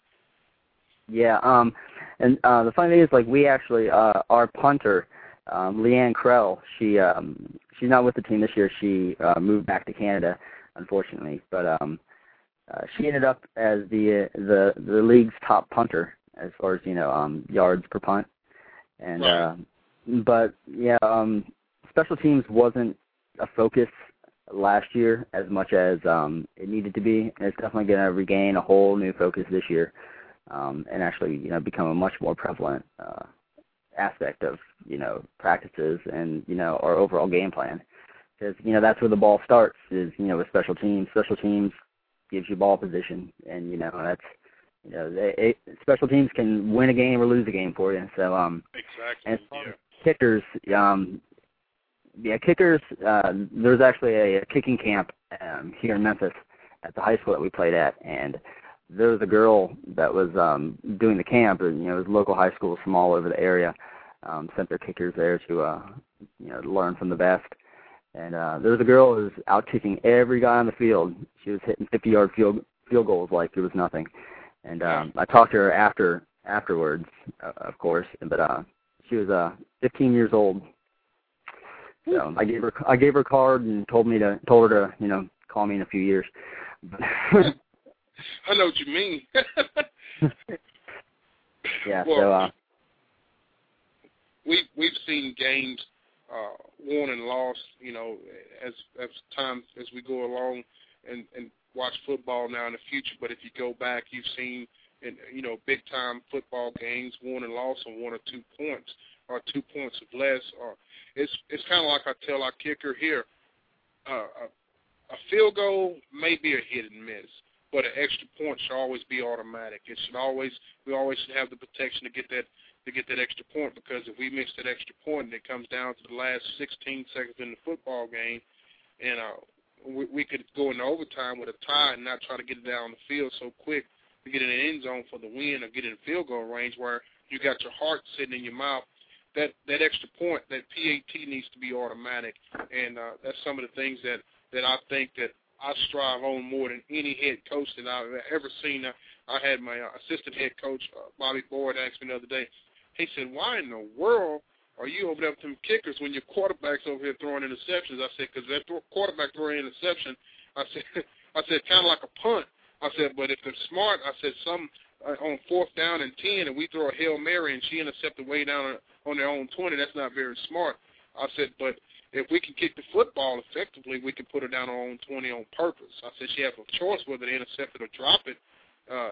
Yeah, um, and uh, the funny thing is, like, we actually, uh, our punter, um, Leanne Krell, she, um, she's not with the team this year. She uh, moved back to Canada, unfortunately, but um, uh, she ended up as the the the league's top punter as far as you know um, yards per punt, and right. uh, but yeah, um, special teams wasn't a focus last year as much as um, it needed to be, and it's definitely going to regain a whole new focus this year. Um, and actually, you know, become a much more prevalent uh, aspect of, you know, practices and, you know, our overall game plan. Because, you know, that's where the ball starts is, you know, with special teams. Special teams gives you ball position. And, you know, that's, you know, they, it, special teams can win a game or lose a game for you. So, um, exactly. and as far yeah. as kickers, um, yeah, kickers, uh, there's actually a, a kicking camp um, here in Memphis at the high school that we played at. And there was a girl that was um, doing the camp, and you know, it was local high schools from all over the area, um, sent their kickers there to, uh, you know, learn from the best. And uh, there was a girl who was out kicking every guy on the field. She was hitting fifty-yard field field goals like it was nothing. And um, I talked to her after afterwards, uh, of course, but uh, she was uh, fifteen years old. So I gave her I gave her a card and told me to told her to you know call me in a few years. I know what you mean. yeah. Well, so uh, we we've seen games uh, won and lost, you know, as as time as we go along and and watch football now in the future. But if you go back, you've seen, in, you know, big time football games won and lost on one or two points or two points of less. Or it's it's kind of like I tell our kicker here, uh, a, a field goal may be a hit and miss, but an extra point should always be automatic. It should always we always should have the protection to get that to get that extra point, because if we miss that extra point and it comes down to the last sixteen seconds in the football game, and uh, we, we could go into overtime with a tie and not try to get it down the field so quick to get in the end zone for the win or get in field goal range where you got your heart sitting in your mouth that, that extra point, that P A T needs to be automatic, and uh, that's some of the things that, that I think that I strive on more than any head coach that I've ever seen. I, I had my uh, assistant head coach, uh, Bobby Boyd, ask me the other day. He said, why in the world are you over there with them kickers when your quarterback's over here throwing interceptions? I said, because that th- quarterback throwing interception, I said, I said, kind of like a punt. I said, but if they're smart, I said, some uh, on fourth down and ten, and we throw a Hail Mary and she intercepted way down on, on their own twenty, that's not very smart. I said, but if we can kick the football effectively, we can put her down on her own twenty on purpose. I said she has a choice whether to intercept it or drop it uh,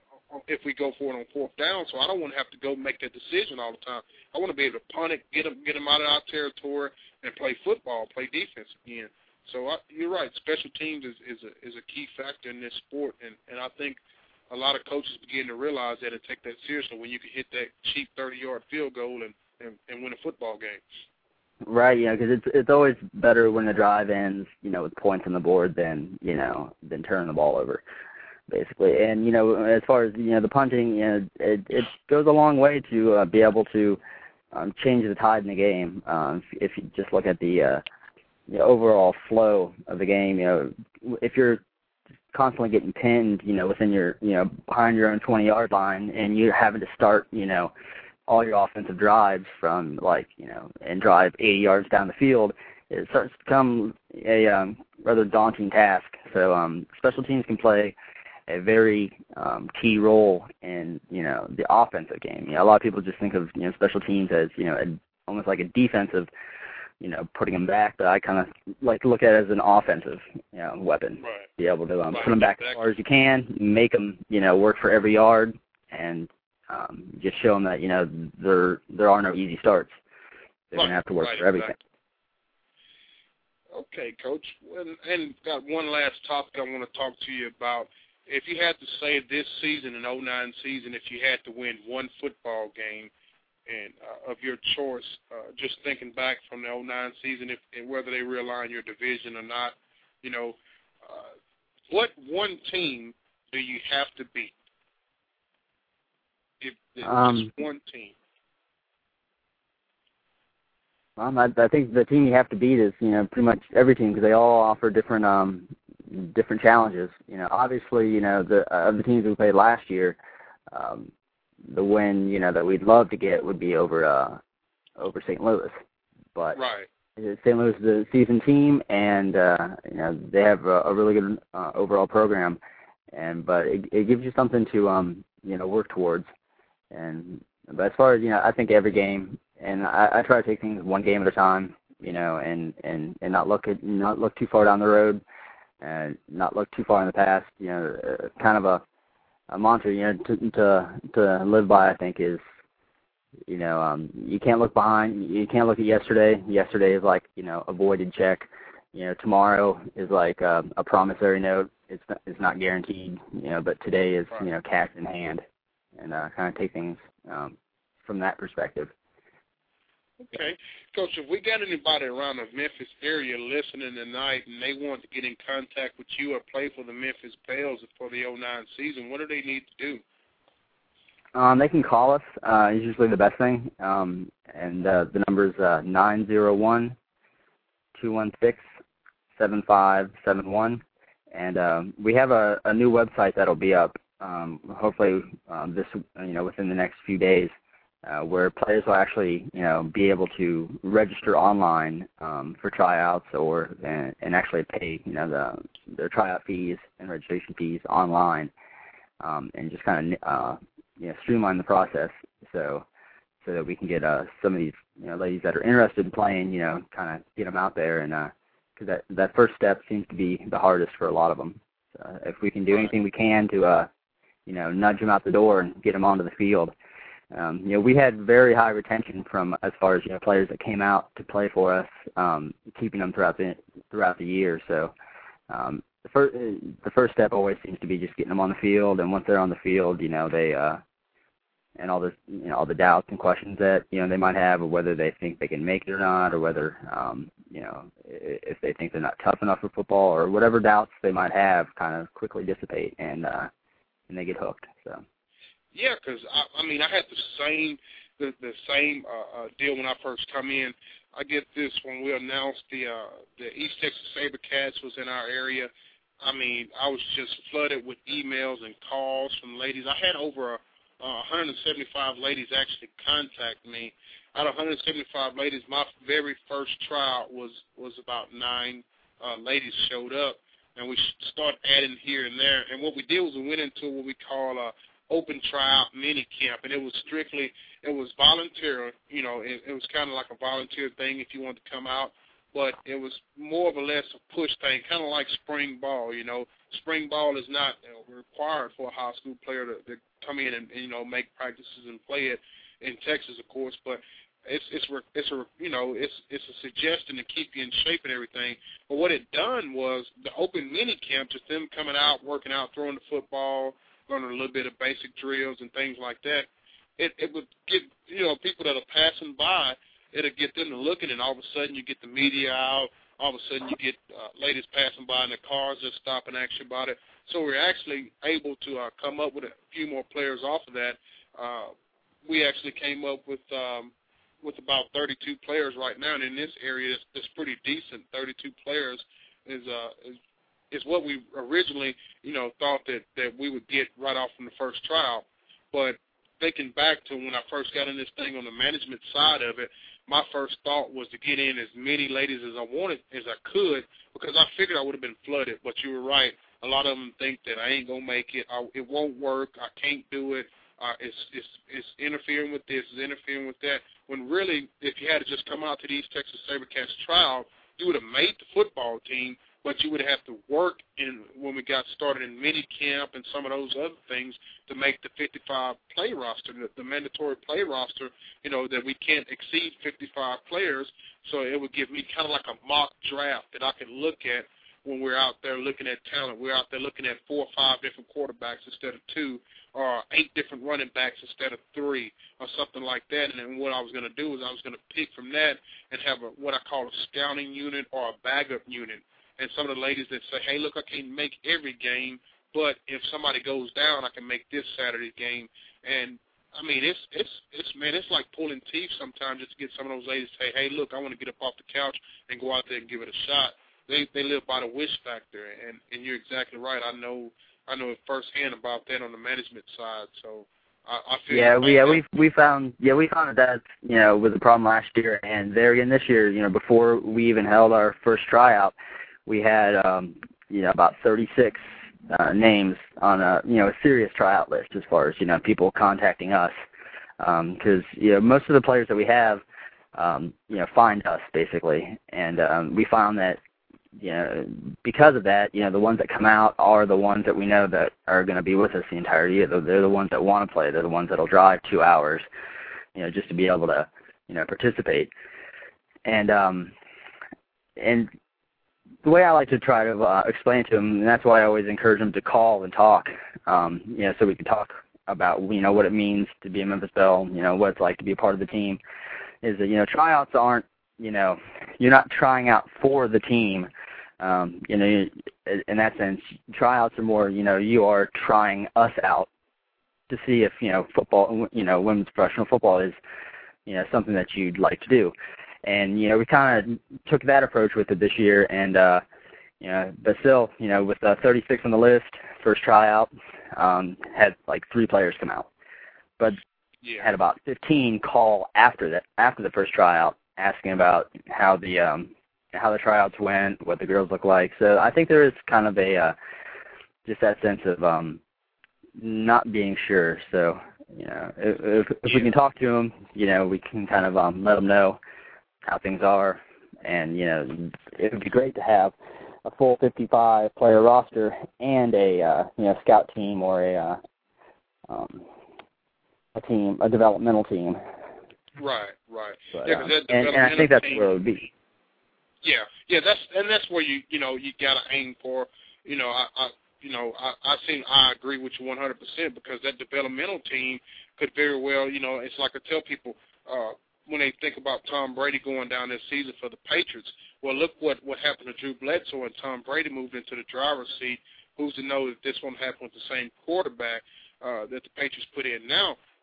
if we go for it on fourth down, so I don't want to have to go make that decision all the time. I want to be able to punt it, get them, get them out of our territory, and play football, play defense again. So I, you're right. Special teams is, is, a, is a key factor in this sport, and, and I think a lot of coaches begin to realize that and take that seriously when you can hit that cheap thirty-yard field goal and, and, and win a football game. Right, you know, because it's it's always better when the drive ends, you know, with points on the board than you know than turning the ball over, basically. And you know, as far as you know, the punting, you know, it it goes a long way to uh, be able to um, change the tide in the game. Um, if, if you just look at the uh, the overall flow of the game, you know, if you're constantly getting pinned, you know, within your, you know, behind your own twenty-yard line, and you're having to start, you know, all your offensive drives from, like, you know, and drive eighty yards down the field, it starts to become a um, rather daunting task. So um, special teams can play a very um, key role in, you know, the offensive game. You know, a lot of people just think of, you know, special teams as, you know, a, almost like a defensive, you know, putting them back, but I kind of like to look at it as an offensive, you know, weapon. Right. Be able to um, right. put them back as far as you can, make them, you know, work for every yard, and um, just show them that, you know, there there are no easy starts. They're right. going to have to work right. for everything. Exactly. Okay, Coach, and, and got one last topic I want to talk to you about. If you had to say this season, an oh nine season, if you had to win one football game, and uh, of your choice, uh, just thinking back from the oh nine season, if and whether they realign your division or not, you know, uh, what one team do you have to beat? If, if um, just one team. Um, I, I think the team you have to beat is, you know, pretty much every team, because they all offer different um, different challenges. You know, obviously, you know, the uh, of the teams we played last year, um, the win, you know, that we'd love to get would be over uh, over Saint Louis. But right. Saint Louis is a seasoned team, and uh, you know, they have a, a really good uh, overall program. And but it, it gives you something to um, you know, work towards. And but as far as, you know, I think every game, and I, I try to take things one game at a time, you know, and, and, and not look at not look too far down the road, and not look too far in the past. You know, uh, kind of a a mantra, you know, to to to live by, I think, is, you know, um, you can't look behind. You can't look at yesterday. Yesterday is like, you know, a voided check. You know, tomorrow is like a, a promissory note. It's not, it's not guaranteed. You know, but today is, you know, cash in hand, and uh, kind of take things um, from that perspective. Okay. Coach, if we got anybody around the Memphis area listening tonight and they want to get in contact with you or play for the Memphis Bells for the oh nine season, what do they need to do? Um, they can call us. Uh, it's usually the best thing. Um, and uh, the number is uh, nine zero one, two one six, seven five seven one. And um, we have a, a new website that'll be up, um, hopefully um, this, you know, within the next few days. Uh, where players will actually, you know, be able to register online um, for tryouts, or and, and actually pay, you know, the their tryout fees and registration fees online, um, and just kind of, uh, you know, streamline the process, so so that we can get uh, some of these, you know, ladies that are interested in playing, you know, kind of get them out there, and because uh, that that first step seems to be the hardest for a lot of them. So if we can do anything we can to, uh, you know, nudge them out the door and get them onto the field. Um, you know, we had very high retention from, as far as, you know, players that came out to play for us, um, keeping them throughout the throughout the year. So um, the first the first step always seems to be just getting them on the field, and once they're on the field, you know, they uh, and all the you know all the doubts and questions that, you know, they might have, or whether they think they can make it or not, or whether um, you know, if they think they're not tough enough for football, or whatever doubts they might have, kind of quickly dissipate, and uh, and they get hooked. So. Yeah, because, I, I mean, I had the same the, the same uh, uh, deal when I first come in. I get this when we announced the uh, the East Texas SaberCats was in our area. I mean, I was just flooded with emails and calls from ladies. I had over uh, one hundred seventy-five ladies actually contact me. Out of one hundred seventy-five ladies, my very first tryout was, was about nine uh, ladies showed up, and we started adding here and there. And what we did was we went into what we call a open tryout mini camp, and it was strictly, it was volunteer. You know, it, it was kind of like a volunteer thing if you wanted to come out. But it was more or less a push thing, kind of like spring ball, you know. Spring ball is not you know, required for a high school player to, to come in and, and, you know, make practices and play it in Texas, of course. But it's it's it's a you know it's it's a suggestion to keep you in shape and everything. But what it done was the open mini camp, just them coming out, working out, throwing the football, learning a little bit of basic drills and things like that. It it would get you know people that are passing by. It'll get them to looking, and all of a sudden you get the media out. All of a sudden you get uh, ladies passing by in their cars just stop and ask you about it. So we're actually able to uh, come up with a few more players off of that. Uh, we actually came up with um, with about thirty-two players right now, and in this area it's, it's pretty decent. thirty-two players is, uh, is is what we originally, you know, thought that, that we would get right off from the first trial. But thinking back to when I first got in this thing on the management side of it, my first thought was to get in as many ladies as I wanted, as I could, because I figured I would have been flooded. But you were right. A lot of them think that I ain't going to make it. I, it won't work. I can't do it. Uh, it's, it's, it's interfering with this. It's interfering with that. When really, if you had to just come out to the East Texas SaberCats trial, you would have made the football team, but you would have to work in when we got started in mini camp and some of those other things to make the fifty-five play roster, the, the mandatory play roster, you know, that we can't exceed fifty-five players. So it would give me kind of like a mock draft that I could look at when we're out there looking at talent. We're out there looking at four or five different quarterbacks instead of two, or eight different running backs instead of three, or something like that. And then what I was going to do is I was going to pick from that and have a, what I call a scouting unit or a backup unit. And some of the ladies that say, hey, look, I can't make every game, but if somebody goes down, I can make this Saturday game. And, I mean, it's, it's, it's man, it's like pulling teeth sometimes just to get some of those ladies to say, hey, look, I want to get up off the couch and go out there and give it a shot. They they live by the wish factor, and, and you're exactly right. I know I know firsthand about that on the management side, so I, I feel yeah, like we yeah that. we we found yeah we found that you know was a problem last year, and there again this year. You know, before we even held our first tryout, we had um, you know about thirty-six uh, names on a you know a serious tryout list as far as you know people contacting us, because um, you know most of the players that we have um, you know find us basically, and um, we found that. You know, because of that, you know, the ones that come out are the ones that we know that are going to be with us the entire year. They're the ones that want to play. They're the ones that'll drive two hours, you know, just to be able to, you know, participate. And um, and the way I like to try to uh, explain to them, and that's why I always encourage them to call and talk, um, you know, so we can talk about, you know, what it means to be a Memphis Belle, you know, what it's like to be a part of the team, is that, you know, tryouts aren't, you know, you're not trying out for the team. Um, you know, in that sense, tryouts are more, you know, you are trying us out to see if, you know, football, you know, women's professional football is, you know, something that you'd like to do. And, you know, we kind of took that approach with it this year. And, uh, you know, but still, you know, with uh, thirty-six on the list, first tryout, um, had like three players come out. But yeah. Had about fifteen call after that, after the first tryout, asking about how the um, how the tryouts went, what the girls look like. So I think there is kind of a uh, just that sense of um, not being sure. So you know, if, if, if we can talk to them, you know, we can kind of um, let them know how things are, and you know, it would be great to have a full fifty-five player roster and a uh, you know scout team or a uh, um, a team, a developmental team. Right, right. But, yeah, um, that and, and I think that's team, where it would be. Yeah, yeah, that's and that's where you you know you gotta aim for. You know, I, I you know I I think I agree with you one hundred percent because that developmental team could very well you know it's like I tell people uh, when they think about Tom Brady going down this season for the Patriots. Well, look what what happened to Drew Bledsoe and Tom Brady moved into the driver's seat. Who's to know that this won't happen with the same quarterback uh, that the Patriots put in now?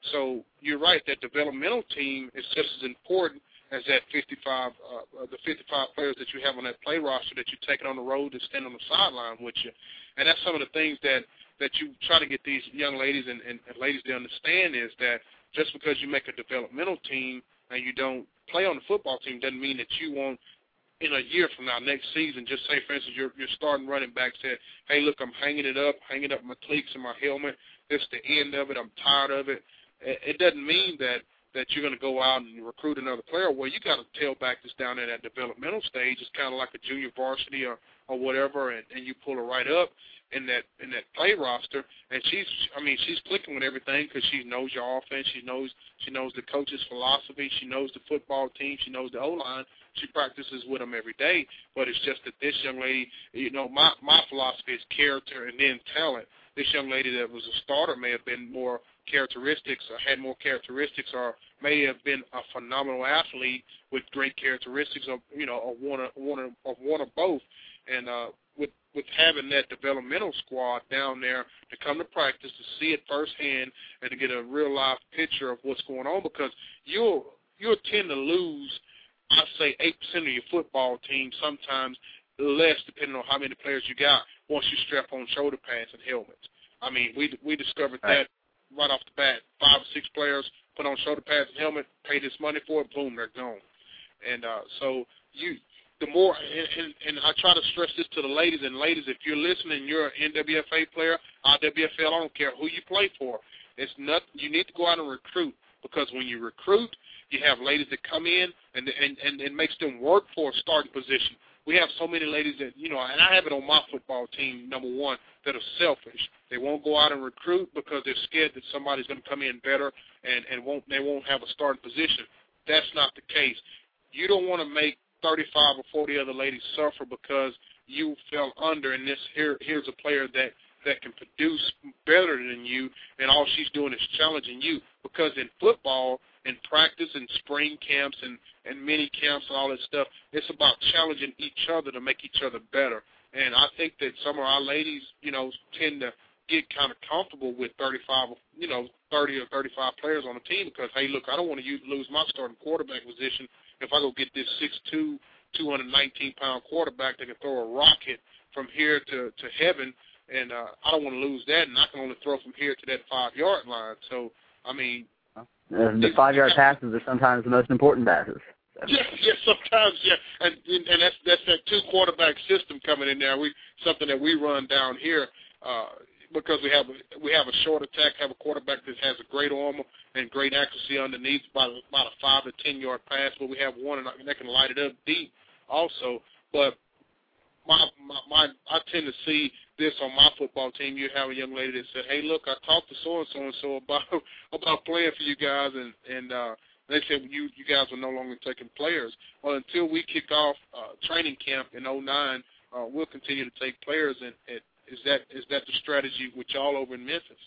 So you're right, that developmental team is just as important as that fifty-five, uh, the fifty-five players that you have on that play roster that you're taking on the road to stand on the sideline with you. And that's some of the things that, that you try to get these young ladies and, and, and ladies to understand is that just because you make a developmental team and you don't play on the football team doesn't mean that you won't, in a year from now, next season, just say, for instance, your, your starting running back said, hey, look, I'm hanging it up, hanging up my cleats and my helmet. This is the end of it. I'm tired of it. It doesn't mean that, that you're going to go out and recruit another player. Well, you got to tailback this down at that developmental stage. It's kind of like a junior varsity or, or whatever, and, and you pull her right up in that in that play roster. And she's, I mean, she's clicking with everything because she knows your offense. She knows she knows the coach's philosophy. She knows the football team. She knows the O-line. She practices with them every day. But it's just that this young lady, you know, my, my philosophy is character and then talent. This young lady that was a starter may have been more characteristics or had more characteristics or may have been a phenomenal athlete with great characteristics of, you know, of one of one of, of one of both. And uh, with with having that developmental squad down there to come to practice, to see it firsthand and to get a real live picture of what's going on, because you'll you'll tend to lose, I'd say, eight percent of your football team, sometimes less depending on how many players you got once you strap on shoulder pads and helmets. I mean, we we discovered that right off the bat. Five or six players put on shoulder pads and helmet, pay this money for it, boom, they're gone. And uh, so you, the more, and, and, and I try to stress this to the ladies, and ladies, if you're listening, you're an N W F A player, I W F L, I don't care who you play for. It's not, you need to go out and recruit, because when you recruit, you have ladies that come in, and and, and it makes them work for a starting position. We have so many ladies that, you know, and I have it on my football team, number one, that are selfish. They won't go out and recruit because they're scared that somebody's going to come in better and, and won't they won't have a starting position. That's not the case. You don't want to make thirty-five or forty other ladies suffer because you fell under, and this here here's a player that, that can produce better than you, and all she's doing is challenging you. Because in football, in practice and spring camps and, and mini camps and all that stuff, it's about challenging each other to make each other better. And I think that some of our ladies, you know, tend to get kind of comfortable with thirty-five, you know, thirty or thirty-five players on the team because, hey, look, I don't want to use, lose my starting quarterback position if I go get this six two, two hundred nineteen pound quarterback that can throw a rocket from here to, to heaven, and uh, I don't want to lose that, and I can only throw from here to that five-yard line. So, I mean, uh, the five-yard passes are sometimes the most important passes. Yeah, yeah, sometimes, yeah, and and that's that's that two quarterback system coming in there. We something that we run down here uh, because we have we have a short attack, have a quarterback that has a great arm and great accuracy underneath, about about a five to ten yard pass. But we have one that can light it up deep also. But my my, my I tend to see this on my football team. You have a young lady that said, "Hey, look, I talked to so and so and so about about playing for you guys," and and uh, they said you you guys are no longer taking players. Well, until we kick off uh, training camp in oh nine, uh, we'll continue to take players. And, and is that is that the strategy with y'all over in Memphis?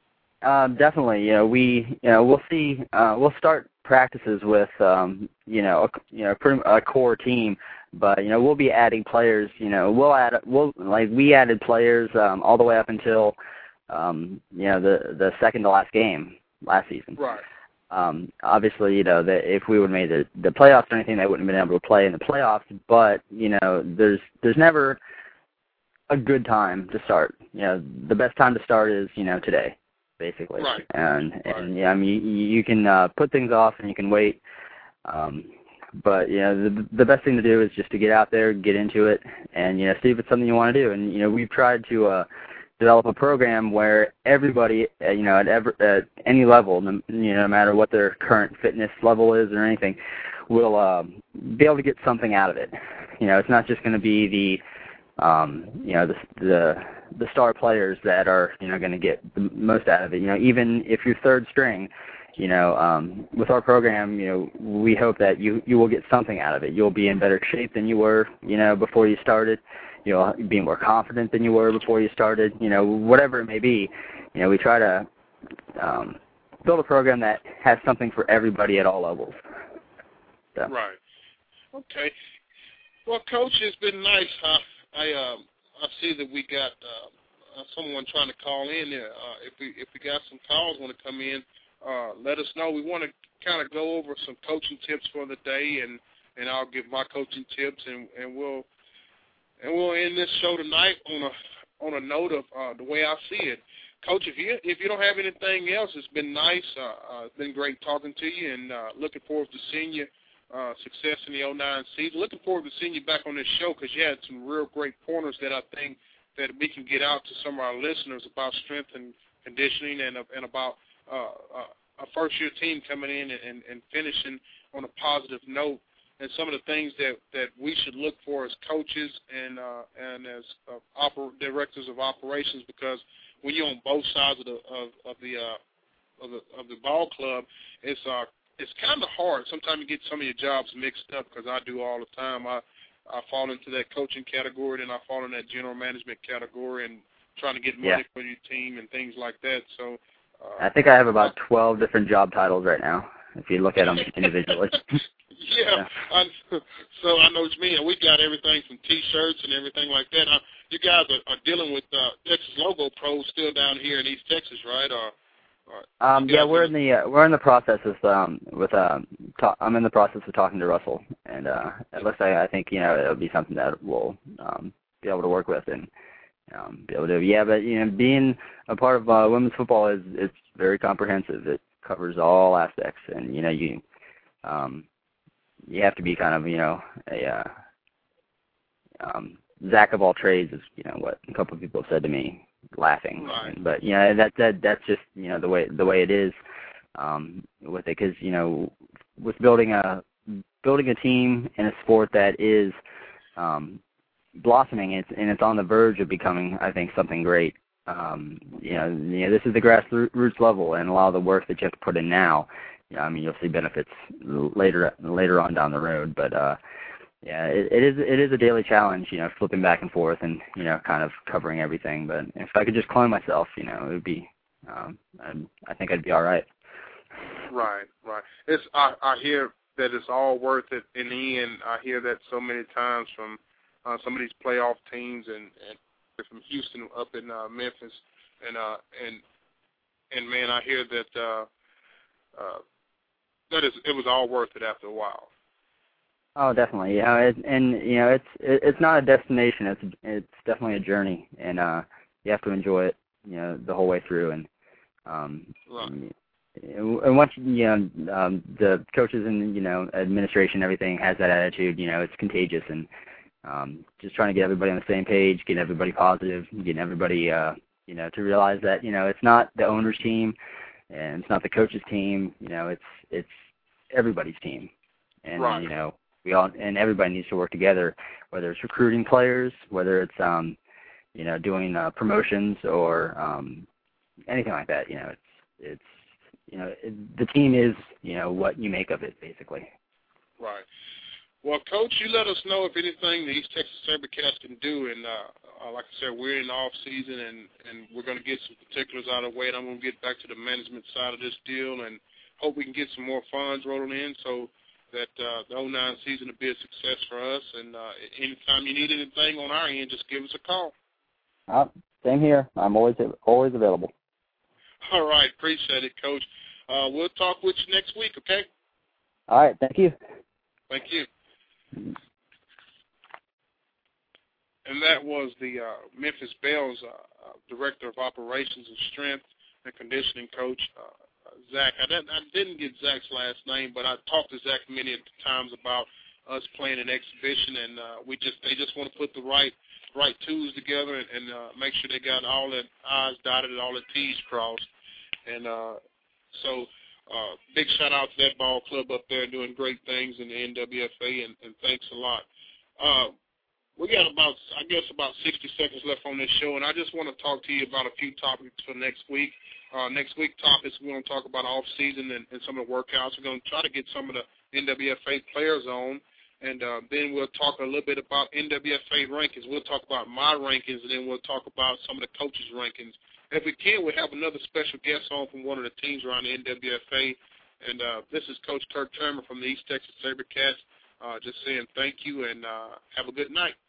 Um, definitely. You know, we you know we'll see. Uh, we'll start practices with um, you know a, you know pretty, a core team, but you know we'll be adding players. You know, we'll add we'll like we added players um, all the way up until um, you know the the second to last game last season. Right. Um, obviously, you know, that if we would have made the, the playoffs or anything, they wouldn't have been able to play in the playoffs. But you know, there's there's never a good time to start. You know, the best time to start is you know today, basically. Right. And right. and yeah, I mean, you, you can uh, put things off and you can wait. Um, but you know, the the best thing to do is just to get out there, get into it, and you know, see if it's something you want to do. And you know, we've tried to. Uh, develop a program where everybody, uh, you know, at, every, at any level, no, you know, no matter what their current fitness level is or anything, will um, be able to get something out of it. You know, it's not just going to be the, um, you know, the, the the star players that are, you know, going to get the most out of it. You know, even if you're third string, you know, um, with our program, you know, we hope that you, you will get something out of it. You'll be in better shape than you were, you know, before you started. You'll be more confident than you were before you started, you know, whatever it may be. You know, we try to um, build a program that has something for everybody at all levels. So. Right. Okay. Well, Coach, it's been nice. Huh? I um, I see that we got uh, someone trying to call in there. Uh, if we if we got some calls want to come in, uh, let us know. We want to kind of go over some coaching tips for the day, and, and I'll give my coaching tips, and, and we'll and we'll end this show tonight on a on a note of uh, the way I see it. Coach, if you if you don't have anything else, it's been nice. Uh, uh, it's been great talking to you, and uh, looking forward to seeing you uh, success in the oh nine season. Looking forward to seeing you back on this show because you had some real great pointers that I think that we can get out to some of our listeners about strength and conditioning and and about uh, uh, a first-year team coming in and, and, and finishing on a positive note, and some of the things that, that we should look for as coaches and uh, and as uh, oper- directors of operations, because when you're on both sides of the of, of the uh, of the of the ball club, it's uh it's kind of hard. Sometimes you get some of your jobs mixed up, because I do all the time. I I fall into that coaching category, and I fall in that general management category, and trying to get money yeah. for your team and things like that. So uh, I think I have about twelve different job titles right now, if you look at them individually. yeah, yeah. I, so I know what you mean. We got everything from T-shirts and everything like that. Uh, you guys are, are dealing with uh, Texas Logo Pros still down here in East Texas, right? Or, or um, yeah, we're in the uh, we're in the process of um, with um, ta- I'm in the process of talking to Russell, and uh, it looks like I think you know it'll be something that we'll um, be able to work with and um, be able to. Yeah, but you know, being a part of uh, women's football is it's very comprehensive. It covers all aspects, and you know you. Um, You have to be kind of, you know, a uh, um, Zach of all trades is, you know, what a couple of people have said to me, laughing. Right. And, but you know, that that that's just, you know, the way the way it is um, with it, because you know, with building a building a team in a sport that is um, blossoming, it's and it's on the verge of becoming, I think, something great. Um, you know, you know, this is the grassroots level, and a lot of the work that you have to put in now. Yeah, I mean, you'll see benefits later later on down the road, but uh, yeah, it, it is it is a daily challenge, you know, flipping back and forth and you know, kind of covering everything. But if I could just clone myself, you know, it would be, um, I'd, I think I'd be all right. Right, right. It's I, I hear that it's all worth it in the end. I hear that so many times from uh, some of these playoff teams and, and from Houston up in uh, Memphis, and uh, and and man, I hear that. Uh, uh, That is, it was all worth it after a while. Oh, definitely. Yeah, it, and you know, it's it, it's not a destination. It's it's definitely a journey, and uh, you have to enjoy it, you know, the whole way through. And um, right. and, and once you know um, the coaches and you know administration, everything has that attitude. You know, it's contagious, and um, just trying to get everybody on the same page, getting everybody positive, getting everybody uh, you know to realize that you know it's not the owner's team. And it's not the coach's team, you know, it's it's everybody's team. And, right. you know, we all and everybody needs to work together, whether it's recruiting players, whether it's, um, you know, doing uh, promotions or um, anything like that. You know, it's, it's you know, it, the team is, you know, what you make of it, basically. Right. Well, Coach, you let us know if anything the East Texas SaberCats can do. And, uh, uh, like I said, we're in the off-season, and, and we're going to get some particulars out of the way. And I'm going to get back to the management side of this deal and hope we can get some more funds rolling in so that uh, the oh nine season will be a success for us. And uh, anytime you need anything on our end, just give us a call. Uh, same here. I'm always always available. All right. Appreciate it, Coach. Uh, we'll talk with you next week, okay? All right. Thank you. Thank you. And that was the uh, Memphis Belle's uh, uh, Director of Operations and Strength and Conditioning Coach, uh, Zach. I didn't, I didn't get Zach's last name, but I talked to Zach many times about us playing an exhibition, and uh, we just they just want to put the right right tools together and, and uh, make sure they got all the I's dotted and all the T's crossed. And uh, so uh, big shout-out to that ball club up there doing great things in the N W F A, and, and thanks a lot. Uh, we got about, I guess, about sixty seconds left on this show, and I just want to talk to you about a few topics for next week. Uh, next week topics, we're going to talk about off-season and, and some of the workouts. We're going to try to get some of the N W F A players on, and uh, then we'll talk a little bit about N W F A rankings. We'll talk about my rankings, and then we'll talk about some of the coaches' rankings. If we can, we'll have another special guest on from one of the teams around the N W F A, and uh, this is Coach Kirk Turner from the East Texas SaberCats, uh, just saying thank you and uh, have a good night.